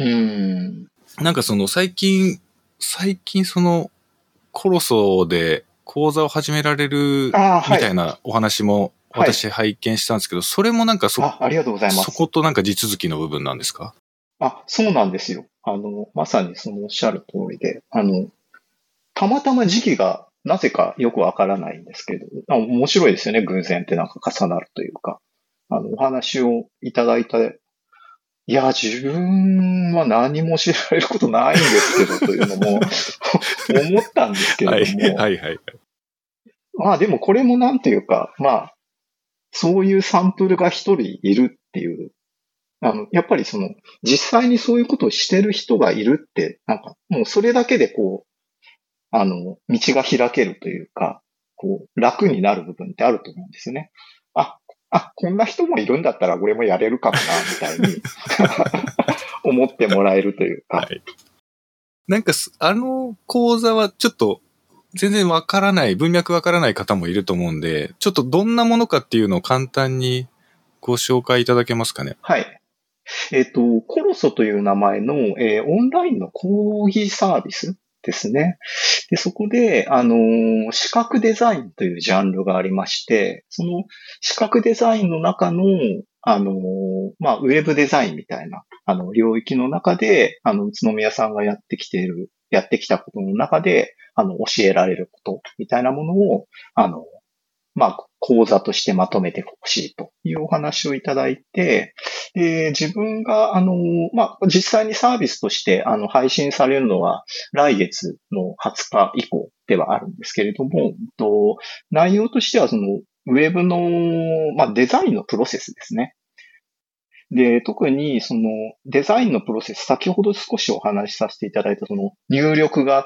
なんかその最近、最近その、コロソで講座を始められるみたいなお話も私拝見したんですけど、はい、それもなんかそ、 あ、ありがとうございます。 そことなんか地続きの部分なんですか？ あ、そうなんですよ。あの、まさにそのおっしゃる通りで、あの、たまたま時期がなぜかよくわからないんですけど、面白いですよね、偶然ってなんか重なるというか。あの、お話をいただいた、いや、自分は何も知られることないんですけど、というのも思ったんですけれども。はい、 はい、はいはい。 まあでもこれもなんていうか、まあ、そういうサンプルが一人いるっていう、あの、やっぱりその、実際にそういうことをしてる人がいるって、なんか、もうそれだけでこう、あの、道が開けるというか、こう、楽になる部分ってあると思うんですよね。あ、あ、こんな人もいるんだったら俺もやれるかもな、みたいに思ってもらえるというか。はい、 なんか、あの講座はちょっと全然わからない、文脈わからない方もいると思うんで、ちょっとどんなものかっていうのを簡単にご紹介いただけますかね。 はい。えっと、コロソという名前の、えー、オンラインの講義サービスですね。で、そこで、あのー、視覚デザインというジャンルがありまして、その視覚デザインの中の、あのー、まあ、ウェブデザインみたいな、あの、領域の中で、あの、宇都宮さんがやってきている、やってきたことの中で、あの、教えられることみたいなものを、あの、まあ、講座としてまとめてほしいというお話をいただいて、で、自分が、あの、まあ、実際にサービスとして、あの、配信されるのは来月のはつか以降ではあるんですけれども、と内容としては、その、ウェブの、まあ、デザインのプロセスですね。で、特に、その、デザインのプロセス、先ほど少しお話しさせていただいた、その、入力があって、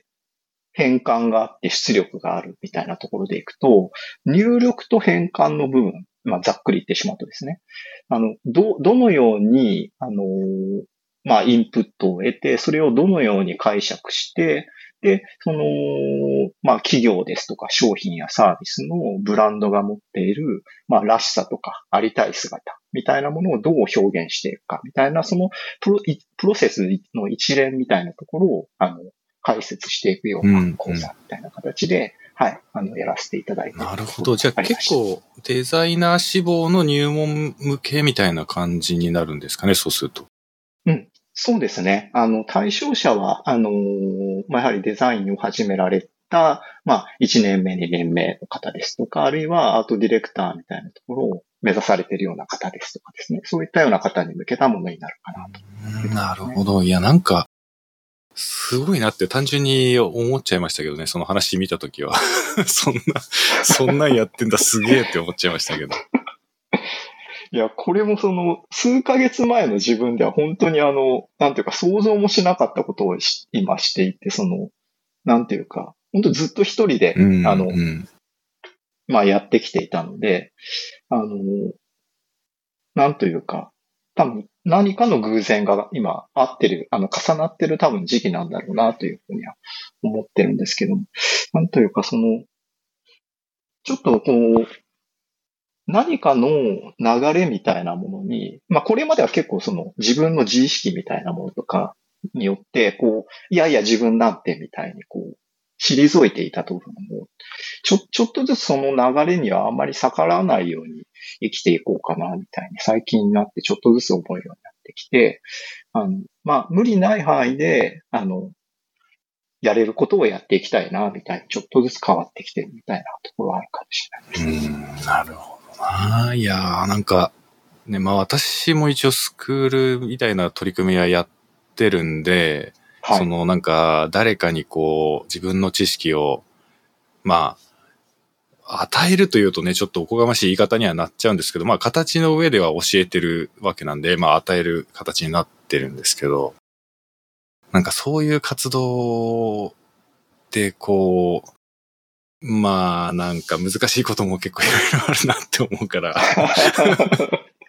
変換があって出力があるみたいなところでいくと、入力と変換の部分、まあ、ざっくり言ってしまうとですね、あの、ど、どのように、あの、まあ、インプットを得て、それをどのように解釈して、で、その、まあ、企業ですとか商品やサービスのブランドが持っている、まあ、らしさとかありたい姿みたいなものをどう表現していくかみたいな、そのプロ、プロセスの一連みたいなところを、あの、解説していくような講座みたいな形で、うんうん、はい、あの、やらせていただいて。 なるほど。じゃあ結構デザイナー志望の入門向けみたいな感じになるんですかね、そうすると。 うん。そうですね。あの、対象者は、あのー、まあ、やはりデザインを始められた、まあ、いちねんめ、にねんめの方ですとか、あるいはアートディレクターみたいなところを目指されているような方ですとかですね。そういったような方に向けたものになるかなと、 ね。なるほど。いや、なんか、すごいなって単純に思っちゃいましたけどね、その話見たときは。そんな、そんなんやってんだすげえって思っちゃいましたけど。 いや、これもその、数ヶ月前の自分では本当にあの、なんていうか想像もしなかったことを今していて、その、なんていうか、本当ずっと一人で、 うんうん、 あの、まあやってきていたので、あの、なんというか、多分何かの偶然が今合ってる、あの、重なってる多分時期なんだろうなというふうには思ってるんですけども、なんというかその、ちょっとこう、何かの流れみたいなものに、まあこれまでは結構その自分の自意識みたいなものとかによって、こう、いやいや自分なんてみたいにこう、退いていたところも、ちょ、ちょっとずつその流れにはあまり逆らわないように生きていこうかな、みたいに最近になってちょっとずつ思えるようになってきて、あの、まあ、無理ない範囲で、あの、やれることをやっていきたいな、みたいにちょっとずつ変わってきてるみたいなところはあるかもしれないですね。 うん、なるほどな。いやー、なんか、ね、まあ私も一応スクールみたいな取り組みはやってるんで、はい、そのなんか誰かにこう自分の知識をまあ与えるというとねちょっとおこがましい言い方にはなっちゃうんですけど、まあ形の上では教えてるわけなんで、まあ与える形になってるんですけど、なんかそういう活動でこうまあなんか難しいことも結構いろいろあるなって思うから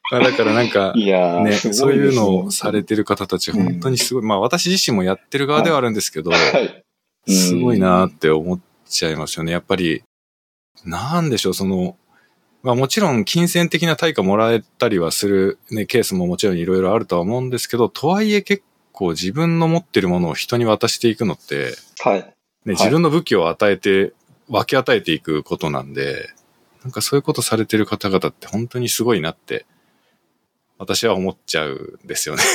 まあだからなんか、 いやね、 すごいですね、 そういうのをされてる方たち、本当にすごい。うん、まあ私自身もやってる側ではあるんですけど、はいはい、すごいなって思っちゃいますよね。やっぱり、なんでしょう、その、まあもちろん金銭的な対価もらえたりはする、ね、ケースももちろんいろいろあるとは思うんですけど、とはいえ結構自分の持ってるものを人に渡していくのって、はい。ね、自分の武器を与えて、分け与えていくことなんで、なんかそういうことされてる方々って本当にすごいなって、私は思っちゃうんですよね。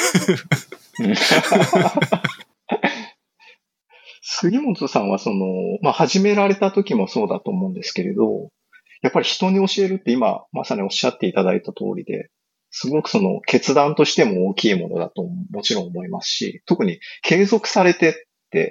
杉本さんはその、まあ始められた時もそうだと思うんですけれど、やっぱり人に教えるって今まさにおっしゃっていただいた通りで、すごくその決断としても大きいものだともちろん思いますし、特に継続されてって、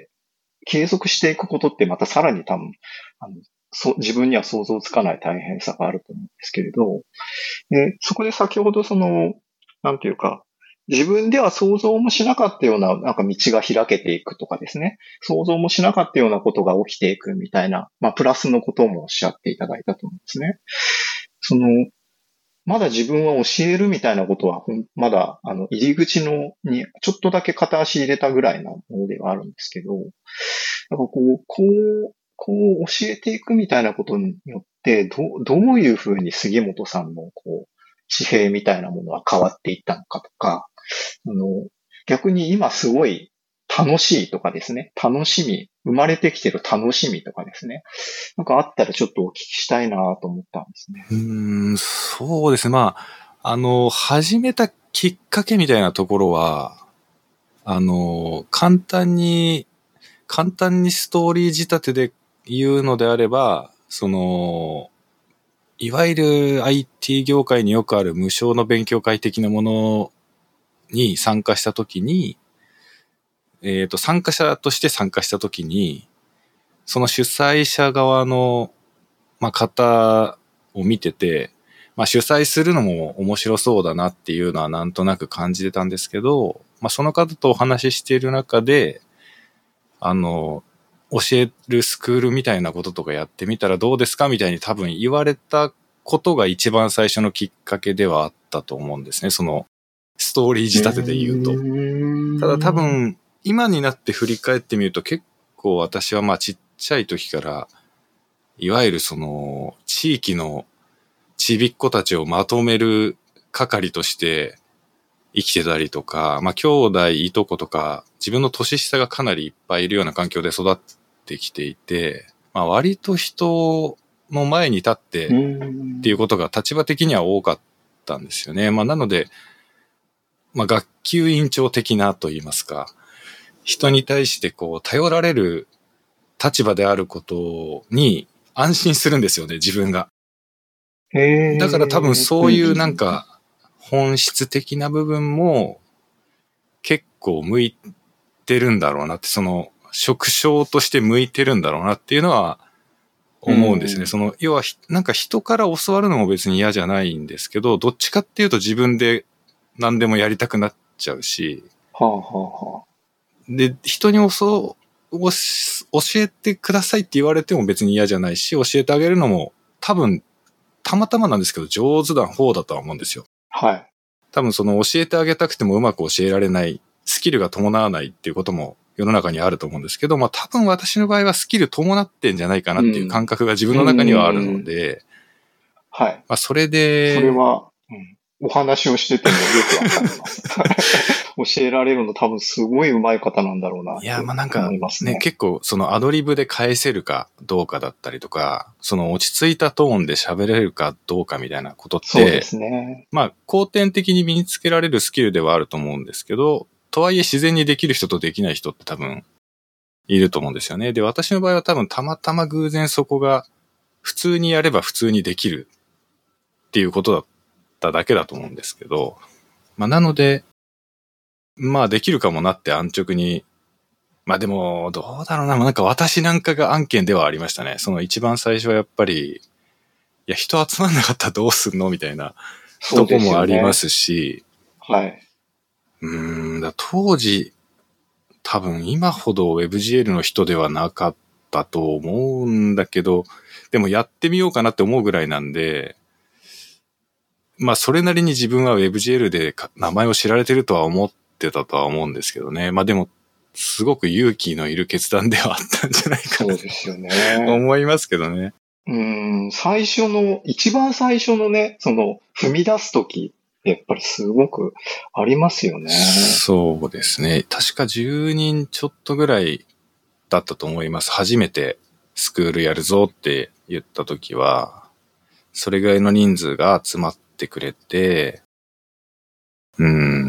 継続していくことってまたさらに多分、あのそ自分には想像つかない大変さがあると思うんですけれど、でそこで先ほどその、なんていうか、自分では想像もしなかったような、なんか道が開けていくとかですね。想像もしなかったようなことが起きていくみたいな、まあ、プラスのこともおっしゃっていただいたと思うんですね。その、まだ自分は教えるみたいなことは、まだ、あの、入り口のに、ちょっとだけ片足入れたぐらいなものではあるんですけど、なんかこう、こう、こう教えていくみたいなことによって、どう、どういうふうに杉本さんの、こう、地平みたいなものは変わっていったのかとか、あの、逆に今すごい楽しいとかですね。楽しみ。生まれてきてる楽しみとかですね。なんかあったらちょっとお聞きしたいなと思ったんですね。 うーん、そうですね。まあ、あの、始めたきっかけみたいなところは、あの、簡単に、簡単にストーリー仕立てで言うのであれば、その、いわゆる アイティー 業界によくある無償の勉強会的なものに参加したときに、えっと、参加者として参加したときに、その主催者側の、まあ、方を見てて、まあ、主催するのも面白そうだなっていうのはなんとなく感じてたんですけど、まあ、その方とお話ししている中で、あの、教えるスクールみたいなこととかやってみたらどうですかみたいに多分言われたことが一番最初のきっかけではあったと思うんですね。そのストーリー仕立てで言うと。ただ多分今になって振り返ってみると結構私はまあちっちゃい時からいわゆるその地域のちびっ子たちをまとめる係として生きてたりとか、まあ兄弟いとことか自分の年下がかなりいっぱいいるような環境で育ってきていて、まあ割と人の前に立ってっていうことが立場的には多かったんですよね。まあなので、まあ学級委員長的なと言いますか、人に対してこう頼られる立場であることに安心するんですよね、自分が。だから多分そういうなんか本質的な部分も結構向いてるんだろうなって、その職種として向いてるんだろうなっていうのは思うんですね。その要はなんか人から教わるのも別に嫌じゃないんですけど、どっちかっていうと自分で何でもやりたくなっちゃうし、 はあはあはあ、 で人に教教えてくださいって言われても別に嫌じゃないし、教えてあげるのも多分たまたまなんですけど上手な方だとは思うんですよ。 はい。 多分その教えてあげたくてもうまく教えられない、スキルが伴わないっていうことも世の中にあると思うんですけど、まあ多分私の場合はスキル伴ってんじゃないかなっていう感覚が自分の中にはあるので、 はい。 まあそれで、 それは、うん、お話をしててもよくわかります。教えられるの多分すごい上手い方なんだろうな。 いや、まあなんかね、 ね、結構そのアドリブで返せるかどうかだったりとか、その落ち着いたトーンで喋れるかどうかみたいなことって、 そうですね。 まあ後天的に身につけられるスキルではあると思うんですけど、とはいえ自然にできる人とできない人って多分いると思うんですよね。で、私の場合は多分たまたま偶然そこが普通にやれば普通にできるっていうことだっただけだと思うんですけど、まあなので、まあできるかもなって安直に、まあでもどうだろうな、なんか私なんかが案件ではありましたね。その一番最初はやっぱり、いや人集まんなかったらどうすんのみたいなとこもありますし、 はい。 うーんだ当時多分今ほど ウェブジェーエル の人ではなかったと思うんだけど、でもやってみようかなって思うぐらいなんで、 まあそれなりに自分は WebGL で名前を知られてるとは思ってたとは思うんですけどね。まあでも、すごく勇気のいる決断ではあったんじゃないかな。 そうですよね。 思いますけどね。 うん、最初の、一番最初のね、その、踏み出すとき、やっぱりすごくありますよね。 そうですね。確かじゅうにんちょっとぐらいだったと思います。初めてスクールやるぞって言ったときは、それぐらいの人数が集まってくれて、うん、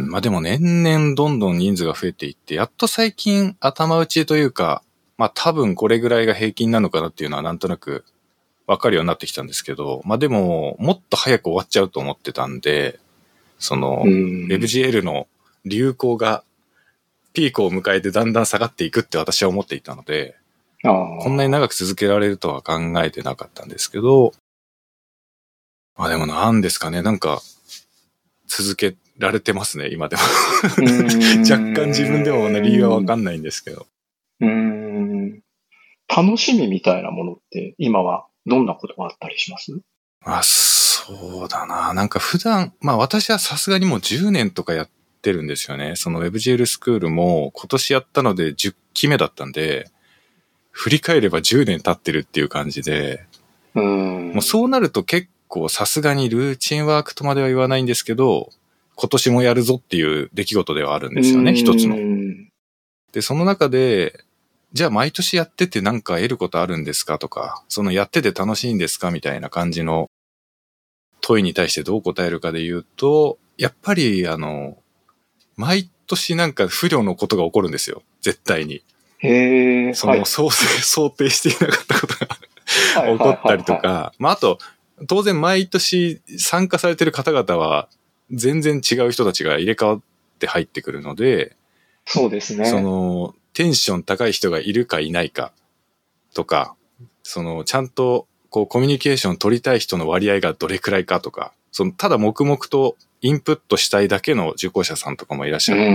まあでも年々どんどん人数が増えていって、やっと最近頭打ちというか、まあ多分これぐらいが平均なのかなっていうのはなんとなくわかるようになってきたんですけど、まあでももっと早く終わっちゃうと思ってたんで、その WebGL の流行がピークを迎えてだんだん下がっていくって私は思っていたので、 あこんなに長く続けられるとは考えてなかったんですけど、まあでもなんですかね、なんか続けられてますね、今でも。若干自分でもね、理由はわかんないんですけど。 うーん。楽しみみたいなものって今はどんなことがあったりします？ あ、そうだな。なんか普段、まあ私はさすがにもうじゅうねんとかやってるんですよね。その WebGL スクールも今年やったのでじゅっきめだったんで、振り返ればじゅうねん経ってるっていう感じで、 うーん。 もうそうなると結構さすがにルーチンワークとまでは言わないんですけど、今年もやるぞっていう出来事ではあるんですよね、一つの。で、その中で、じゃあ毎年やっててなんか得ることあるんですかとか、そのやってて楽しいんですかみたいな感じの問いに対してどう答えるかで言うと、やっぱりあの、毎年なんか不慮のことが起こるんですよ。絶対に。 へー。 その、はい、想定、想定していなかったことが起こったりとか、まああと、当然毎年参加されてる方々は全然違う人たちが入れ替わって入ってくるので、 そうですね。 その、テンション高い人がいるかいないかとか、その、ちゃんとこうコミュニケーション取りたい人の割合がどれくらいかとか、その、ただ黙々とインプットしたいだけの受講者さんとかもいらっしゃって、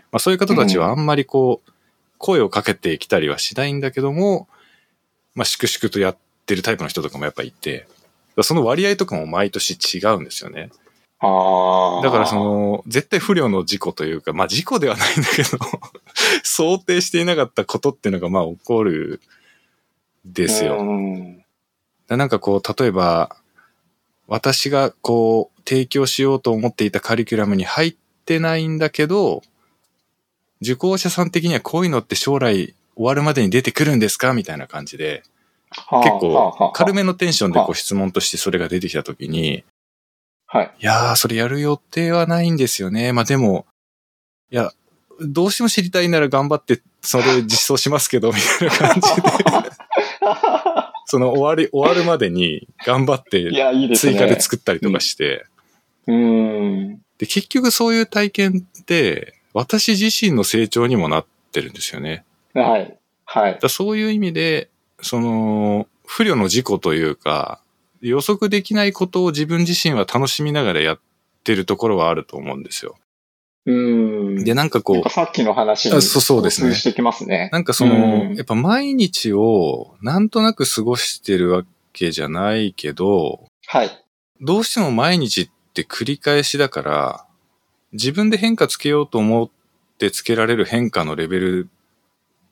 まあそういう方たちはあんまりこう、声をかけてきたりはしないんだけども、まあ粛々とやってるタイプの人とかもやっぱいて、その割合とかも毎年違うんですよね。 ああ。 だからその、絶対不慮の事故というか、まあ事故ではないんだけど、想定していなかったことっていうのがまあ起こるですよ。なんかこう、例えば、私がこう、提供しようと思っていたカリキュラムに入ってないんだけど、受講者さん的にはこういうのって将来終わるまでに出てくるんですかみたいな感じで、結構軽めのテンションでこう質問としてそれが出てきたときに、 はい。 いやー、それやる予定はないんですよね。まあでも、いや、どうしても知りたいなら頑張ってそれ実装しますけど、みたいな感じで。その終わり、終わるまでに頑張って追加で作ったりとかして。 いや、いいですね。うん。うんで、結局そういう体験って、私自身の成長にもなってるんですよね。 はい。はい。 だそういう意味で、その、不慮の事故というか、予測できないことを自分自身は楽しみながらやってるところはあると思うんですよ。 うん。 で、なんかこう。 なんかさっきの話にそうですね。 してきますね。 なんかその、やっぱ毎日をなんとなく過ごしてるわけじゃないけど、 はい。 どうしても毎日って繰り返しだから、自分で変化つけようと思ってつけられる変化のレベルって、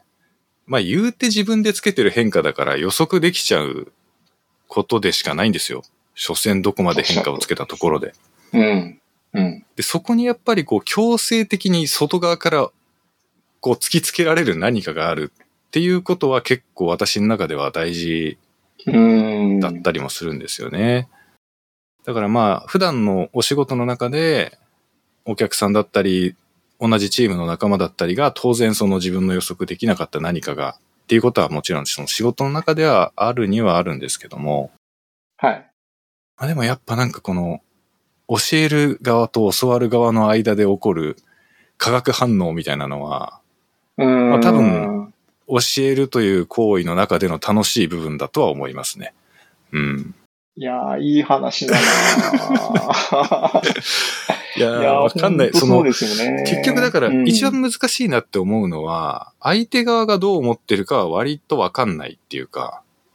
まあ言うて自分でつけてる変化だから予測できちゃうことでしかないんですよ。所詮どこまで変化をつけたところで。 うん。うん。 で、そこにやっぱりこう強制的に外側からこう突きつけられる何かがあるっていうことは結構私の中では大事だったりもするんですよね。だからまあ普段のお仕事の中でお客さんだったり同じチームの仲間だったりが当然その自分の予測できなかった何かがっていうことはもちろんその仕事の中ではあるにはあるんですけども。 はい。 まあでもやっぱなんかこの教える側と教わる側の間で起こる化学反応みたいなのは、まあ多分教えるという行為の中での楽しい部分だとは思いますね。うん。 いやー、いい話だないやー、わかんない。その、 そうですよね。 結局だから一番難しいなって思うのは、うん、相手側がどう思ってるかは割とわかんないっていうか、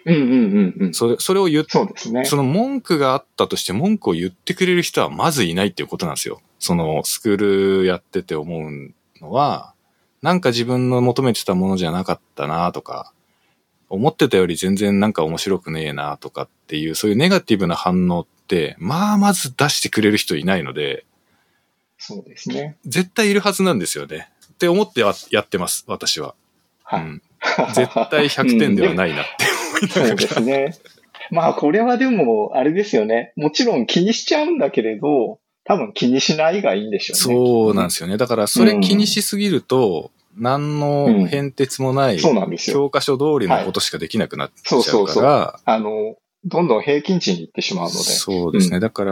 うんうんうんうん。 それ、それを言っ、 そうですね。 その文句があったとして文句を言ってくれる人はまずいないっていうことなんですよ。そのスクールやってて思うのは、なんか自分の求めてたものじゃなかったなとか、思ってたより全然なんか面白くねえなとかっていう、そういうネガティブな反応って、まあまず出してくれる人いないので、 そうですね。 絶対いるはずなんですよね。って思ってやってます、私は。 はい。 うん、絶対ひゃくてんではないなって思いながら、 そうですね。まあこれはでも、あれですよね。もちろん気にしちゃうんだけれど、多分気にしないがいいんでしょうね。 そうなんですよね。だからそれ気にしすぎると、うん、何の変哲もない、教科書通りのことしかできなくなっちゃうから、はい、そうそうそう。 あの、どんどん平均値に行ってしまうので。 そうですね。うん、だから、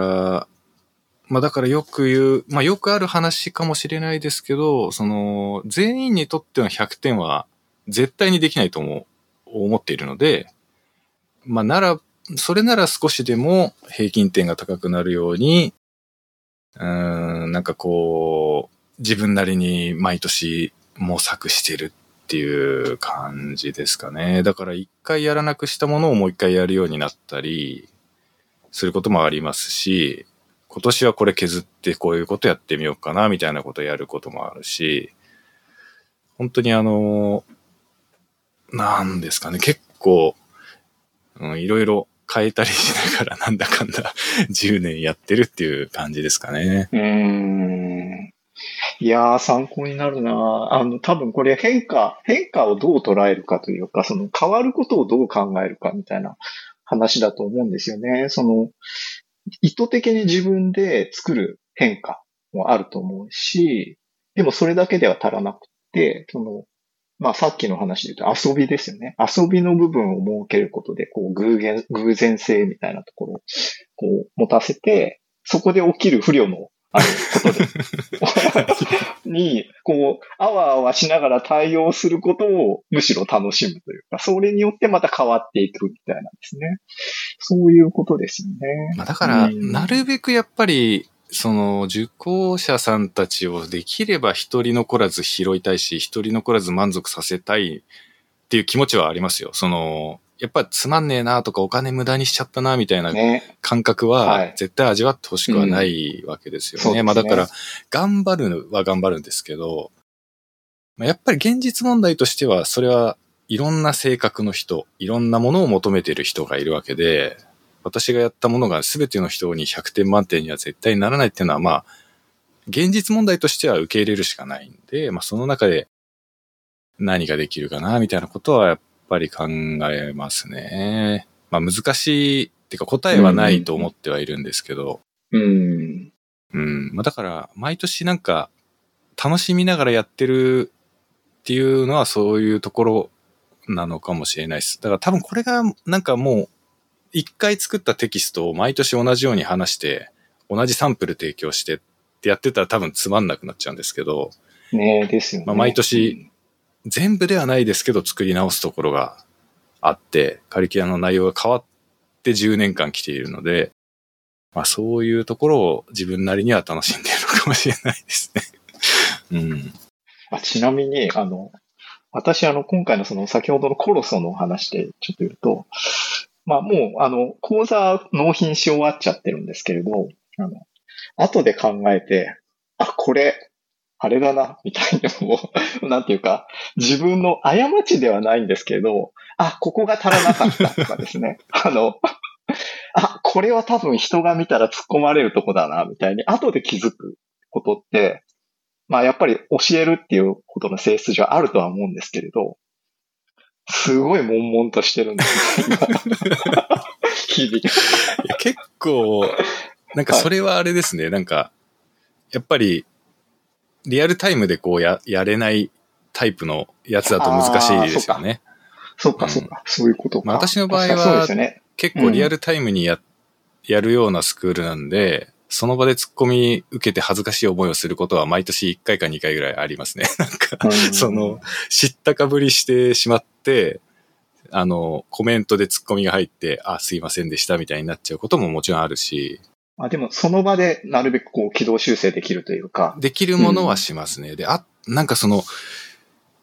まあだからよく言う、まあよくある話かもしれないですけど、その、全員にとってのひゃくてんは絶対にできないと思う、思っているので、まあなら、それなら少しでも平均点が高くなるように、うーん、なんかこう、自分なりに毎年模索してるっていう感じですかね。だから一回やらなくしたものをもう一回やるようになったりすることもありますし、今年はこれ削ってこういうことやってみようかなみたいなことをやることもあるし、本当にあの、なんですかね、結構、うん、いろいろ変えたりしながらなんだかんだじゅうねんやってるっていう感じですかね。 うーん。いやー、参考になるな。あの、多分これ変化、変化をどう捉えるかというか、その変わることをどう考えるかみたいな話だと思うんですよね。その、意図的に自分で作る変化もあると思うし、でもそれだけでは足らなくて、その、まあさっきの話で言うと遊びですよね。遊びの部分を設けることで、こう偶然、偶然性みたいなところをこう持たせて、そこで起きる不慮のあることでに、こう、あわあわしながら対応することをむしろ楽しむというか、それによってまた変わっていくみたいなんですね。そういうことですよね。 まあ、だから、なるべくやっぱり、その受講者さんたちをできれば一人残らず拾いたいし、一人残らず満足させたいっていう気持ちはありますよ。その、やっぱつまんねえなとかお金無駄にしちゃったなみたいな感覚は絶対味わってほしくはないわけですよね。うん、ねまあだから頑張るは頑張るんですけど、やっぱり現実問題としてはそれはいろんな性格の人、いろんなものを求めている人がいるわけで、私がやったものが全ての人にひゃくてん満点には絶対にならないっていうのはまあ現実問題としては受け入れるしかないんで、まあその中で何ができるかなみたいなことはやっぱり考えますね。まあ難しいっていうか答えはないと思ってはいるんですけど。 うん。 うん。まあだから毎年なんか楽しみながらやってるっていうのはそういうところなのかもしれないです。だから多分これがなんかもう一回作ったテキストを毎年同じように話して同じサンプル提供してってやってたら多分つまんなくなっちゃうんですけど。 ねえですよね。 まあ毎年、全部ではないですけど作り直すところがあって、カリキュラムの内容が変わってじゅうねんかん来ているので、まあそういうところを自分なりには楽しんでいるのかもしれないですね。うん。 あちなみに、あの、私あの今回のその先ほどのコロソのお話でちょっと言うと、まあもうあの講座納品し終わっちゃってるんですけれど、あの、後で考えて、あ、これ、あれだな、みたいなのを、なんていうか、自分の過ちではないんですけど、あ、ここが足らなかったとかですね。あの、あ、これは多分人が見たら突っ込まれるとこだな、みたいに、後で気づくことって、まあやっぱり教えるっていうことの性質上あるとは思うんですけれど、すごい悶々としてるんですよ、日々。 いや結構、なんかそれはあれですね、はい、なんか、やっぱり、リアルタイムでこうや、やれないタイプのやつだと難しいですよね。 そうか、そうか、そういうことか。 まあ、私の場合は、結構リアルタイムにや、うん、やるようなスクールなんで、その場で突っ込み受けて恥ずかしい思いをすることは毎年いっかいかにかいぐらいありますね。なんか、その、知ったかぶりしてしまって、あの、コメントで突っ込みが入って、あ、すいませんでしたみたいになっちゃうことももちろんあるし、 あでも、その場でなるべくこう軌道修正できるというか。 できるものはしますね。うん、で、あ、なんかその、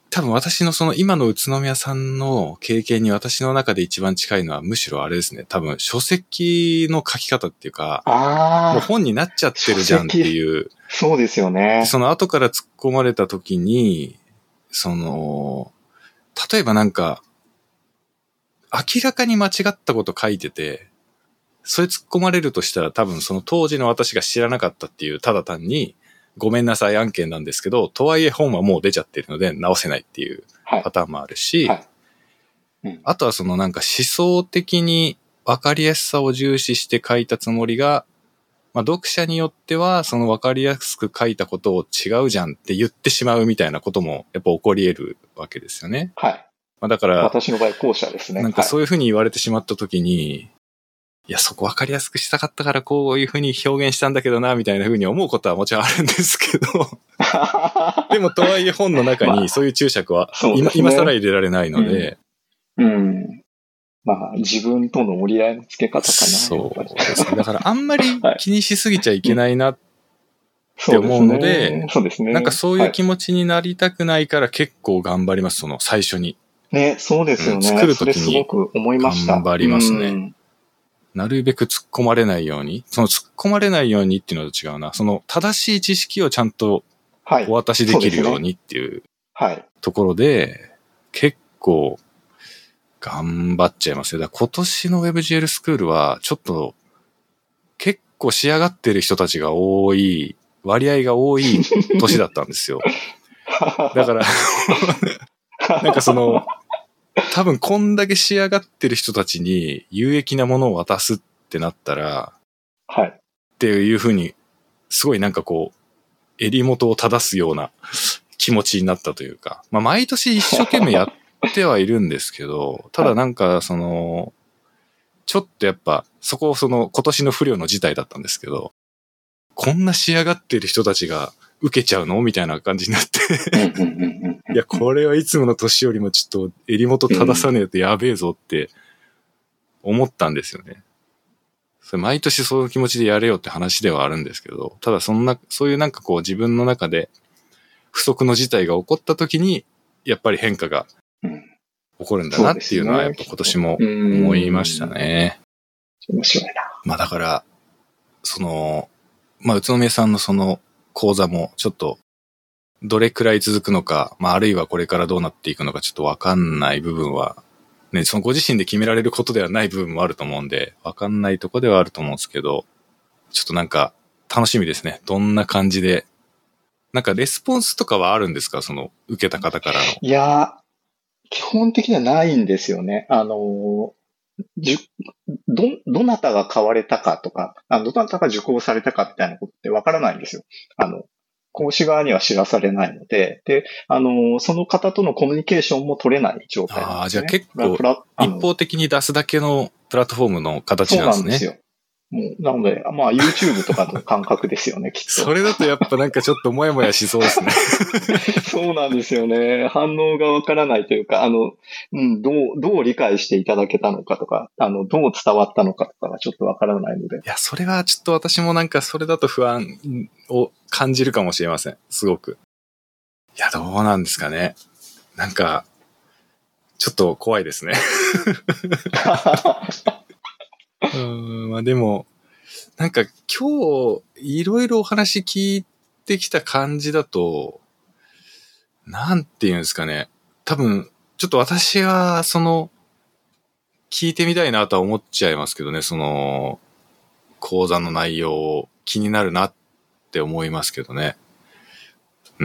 多分私のその今の宇都宮さんの経験に私の中で一番近いのはむしろあれですね。多分書籍の書き方っていうか、 ああ。 もう本になっちゃってるじゃんっていう。 そうですよね。 その後から突っ込まれた時に、その、例えばなんか、明らかに間違ったこと書いてて、それ突っ込まれるとしたら多分その当時の私が知らなかったっていう、ただ単にごめんなさい案件なんですけど、とはいえ本はもう出ちゃってるので直せないっていうパターンもあるし、はいはいうん、あとはそのなんか思想的に分かりやすさを重視して書いたつもりが、まあ、読者によってはその分かりやすく書いたことを違うじゃんって言ってしまうみたいなこともやっぱ起こり得るわけですよね。 はい。 まあ、だから、 私の場合後者ですね。 なんかそういうふうに言われてしまったときに、はい、いや、そこ分かりやすくしたかったからこういうふうに表現したんだけどな、みたいなふうに思うことはもちろんあるんですけど、でもとはいえ本の中にそういう注釈は今、まあね、今更入れられないので、 うん、うんまあ、自分との折り合いのつけ方かな。 そうですね。だからあんまり気にしすぎちゃいけないなって思うので、 そうですね。 なんかそういう気持ちになりたくないから結構頑張ります、その最初に。 ね、そうですよね。うん、 作るときに頑張りますね、うん。なるべく突っ込まれないように、その突っ込まれないようにっていうのと違うな。その正しい知識をちゃんとお渡しできるようにっていうところで、結構頑張っちゃいますよ。だから今年の WebGL スクールはちょっと結構仕上がってる人たちが多い、割合が多い年だったんですよ。だから、なんかその、多分こんだけ仕上がってる人たちに有益なものを渡すってなったら、 はい。 っていうふうに、すごいなんかこう、襟元を正すような気持ちになったというか、まあ毎年一生懸命やってはいるんですけど、ただなんかその、ちょっとやっぱ、そこをその今年の不慮の事態だったんですけど、こんな仕上がってる人たちが受けちゃうのみたいな感じになっていや、これはいつもの年よりもちょっと襟元正さねえとやべえぞって思ったんですよね。それ毎年そういう気持ちでやれよって話ではあるんですけど、ただそんな、そういうなんかこう自分の中で不測の事態が起こった時に、やっぱり変化が起こるんだなっていうのはやっぱ今年も思いましたね。 面白いな。 まあだから、その、まあ宇都宮さんのその講座もちょっとどれくらい続くのか、まああるいはこれからどうなっていくのかちょっとわかんない部分は、ね、そのご自身で決められることではない部分もあると思うんで、わかんないとこではあると思うんですけど、ちょっとなんか楽しみですね。どんな感じで。なんかレスポンスとかはあるんですか？その受けた方からの。 いや、基本的にはないんですよね。あの、じゅ、ど、どなたが買われたかとか、あどなたが受講されたかみたいなことってわからないんですよ。あの、講師側には知らされないので、で、あの、その方とのコミュニケーションも取れない状態なんですね。 ああ、じゃあ結構一方的に出すだけのプラットフォームの形なんですね。そうなんですよ。 もう、なので、まあ YouTube とかの感覚ですよね、きっと。 それだとやっぱなんかちょっともやもやしそうですね。 そうなんですよね。反応がわからないというか、あの、うん、どう、どう理解していただけたのかとか、あの、どう伝わったのかとかがちょっとわからないので。いや、それはちょっと私もなんかそれだと不安を感じるかもしれません。すごく。いや、どうなんですかね。なんか、ちょっと怖いですね。うん、まあでも、なんか今日いろいろお話聞いてきた感じだと、なんていうんですかね。多分、ちょっと私はその、聞いてみたいなとは思っちゃいますけどね、その、講座の内容気になるなって思いますけどね。うん、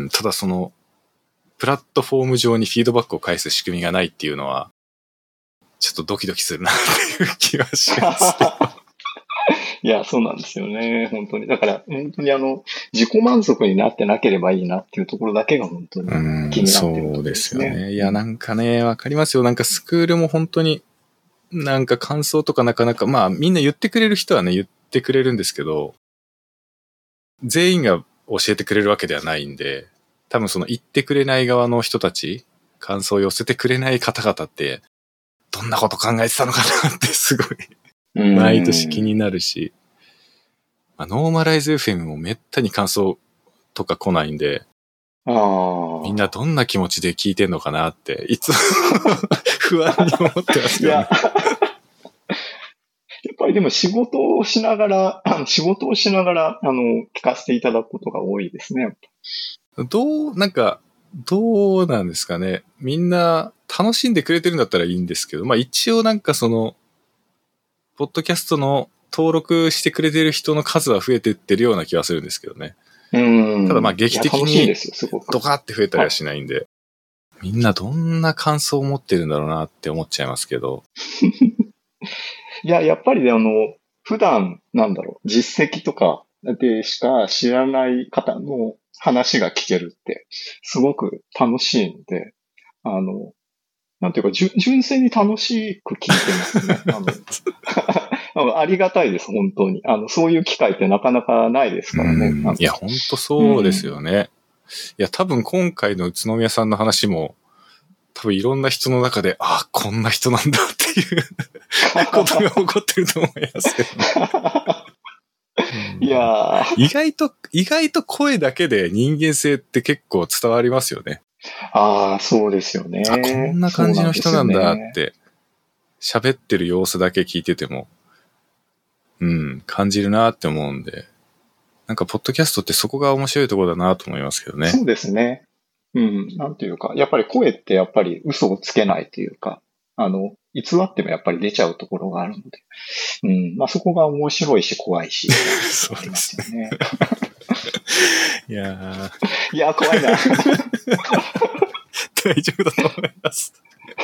ただその、プラットフォーム上にフィードバックを返す仕組みがないっていうのは、ちょっとドキドキするなっていう気がしますけど。 いや、そうなんですよね。本当に。だから、本当にあの、自己満足になってなければいいなっていうところだけが本当に気になってる、ね、 そうですよね。いや、なんかね、わかりますよ。なんかスクールも本当に、なんか感想とかなかなか、まあみんな言ってくれる人はね、言ってくれるんですけど、全員が教えてくれるわけではないんで、多分その言ってくれない側の人たち、感想を寄せてくれない方々って、どんなこと考えてたのかなってすごい、毎年気になるし、まあ、ノーマライズ エフエム もめったに感想とか来ないんで、 ああ。 みんなどんな気持ちで聞いてんのかなって、いつも不安に思ってますけどね。 やっぱりでも仕事をしながら、あの仕事をしながら、あの、聞かせていただくことが多いですね。 どう、なんか、どうなんですかね。みんな楽しんでくれてるんだったらいいんですけど、まあ一応なんかその、ポッドキャストの登録してくれてる人の数は増えてってるような気はするんですけどね。 うん。 ただまあ劇的にドカって増えたりはしないんで、 はい、 みんなどんな感想を持ってるんだろうなって思っちゃいますけど。 いや、やっぱりね、あの、普段、なんだろう、実績とかでしか知らない方の話が聞けるって、すごく楽しいので、あの、なんていうか、純粋に楽しく聞いてますね。あのありがたいです、本当に。あの、そういう機会ってなかなかないですからね。 いや、本当そうですよね。うん、いや、多分今回の宇都宮さんの話も、多分いろんな人の中で、あ、こんな人なんだっていうことが起こってると思いますけど、ね。 いやー。 意外と、意外と声だけで人間性って結構伝わりますよね。 ああ、そうですよね。 あ、こんな感じの人なんだって、喋ってる様子だけ聞いてても、うん、感じるなって思うんで、なんかポッドキャストってそこが面白いところだなと思いますけどね。 そうですね。うん、なんていうか、やっぱり声ってやっぱり嘘をつけないというか、あの、偽ってもやっぱり出ちゃうところがあるので、うん、まあそこが面白いし怖いし。 そうですね。いやー。いやー、怖いな。 大丈夫だと思います。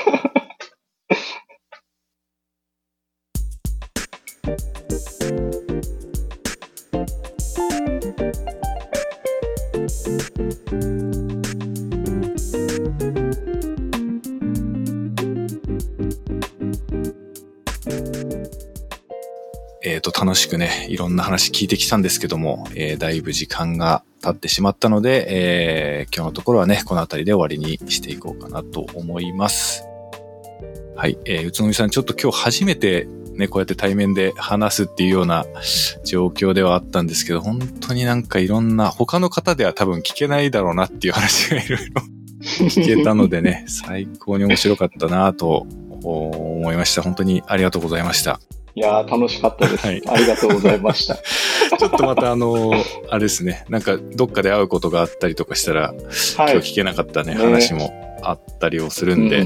えっと、楽しくね、いろんな話聞いてきたんですけども、えー、だいぶ時間が経ってしまったので、えー、今日のところはね、このあたりで終わりにしていこうかなと思います。はい、えー、宇都宮さん、ちょっと今日初めてね、こうやって対面で話すっていうような状況ではあったんですけど、本当になんかいろんな、他の方では多分聞けないだろうなっていう話がいろいろ聞けたのでね、最高に面白かったなと思いました。本当にありがとうございました。 いやー、楽しかったです、はい。ありがとうございました。 ちょっとまたあの、あれですね、なんかどっかで会うことがあったりとかしたら、はい、今日聞けなかったね、ね話もあったりをするんで、うん、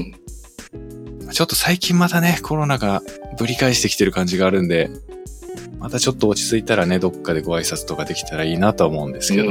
ちょっと最近またね、コロナがぶり返してきてる感じがあるんで、またちょっと落ち着いたらね、どっかでご挨拶とかできたらいいなとは思うんですけど、うん、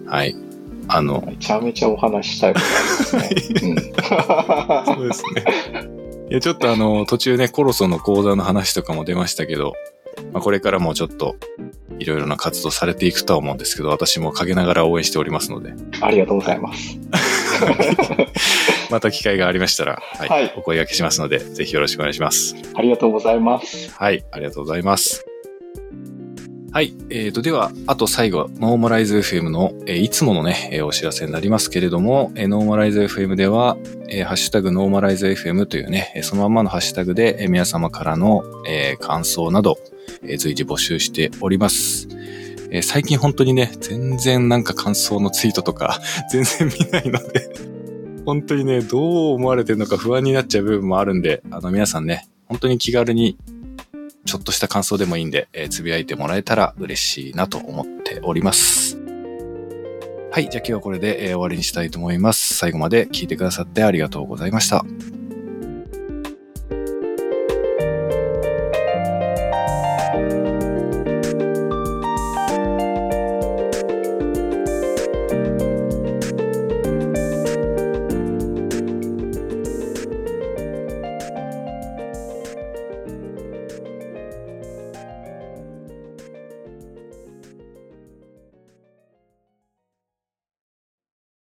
はい。あの、 めちゃめちゃお話したいことありますね。うん、 そうですね。いや、ちょっとあの、途中ね、コロソの講座の話とかも出ましたけど、まあ、これからもちょっと、いろいろな活動されていくとは思うんですけど、私も陰ながら応援しておりますので。 ありがとうございます。 また機会がありましたら、はい、はい、お声掛けしますので、ぜひよろしくお願いします。 ありがとうございます。 はい、ありがとうございます。はい。えーと、では、あと最後、ノーマライズ エフエム の、えー、いつものね、えー、お知らせになりますけれども、えー、ノーマライズ エフエム では、えー、ハッシュタグノーマライズ エフエム というね、そのまんまのハッシュタグで、えー、皆様からの、えー、感想など、えー、随時募集しております。えー、最近本当にね、全然なんか感想のツイートとか、全然見ないので、本当にね、どう思われてるのか不安になっちゃう部分もあるんで、あの皆さんね、本当に気軽に、ちょっとした感想でもいいんで、えー、つぶやいてもらえたら嬉しいなと思っております。はい、じゃあ今日はこれで、えー、終わりにしたいと思います。最後まで聞いてくださってありがとうございました。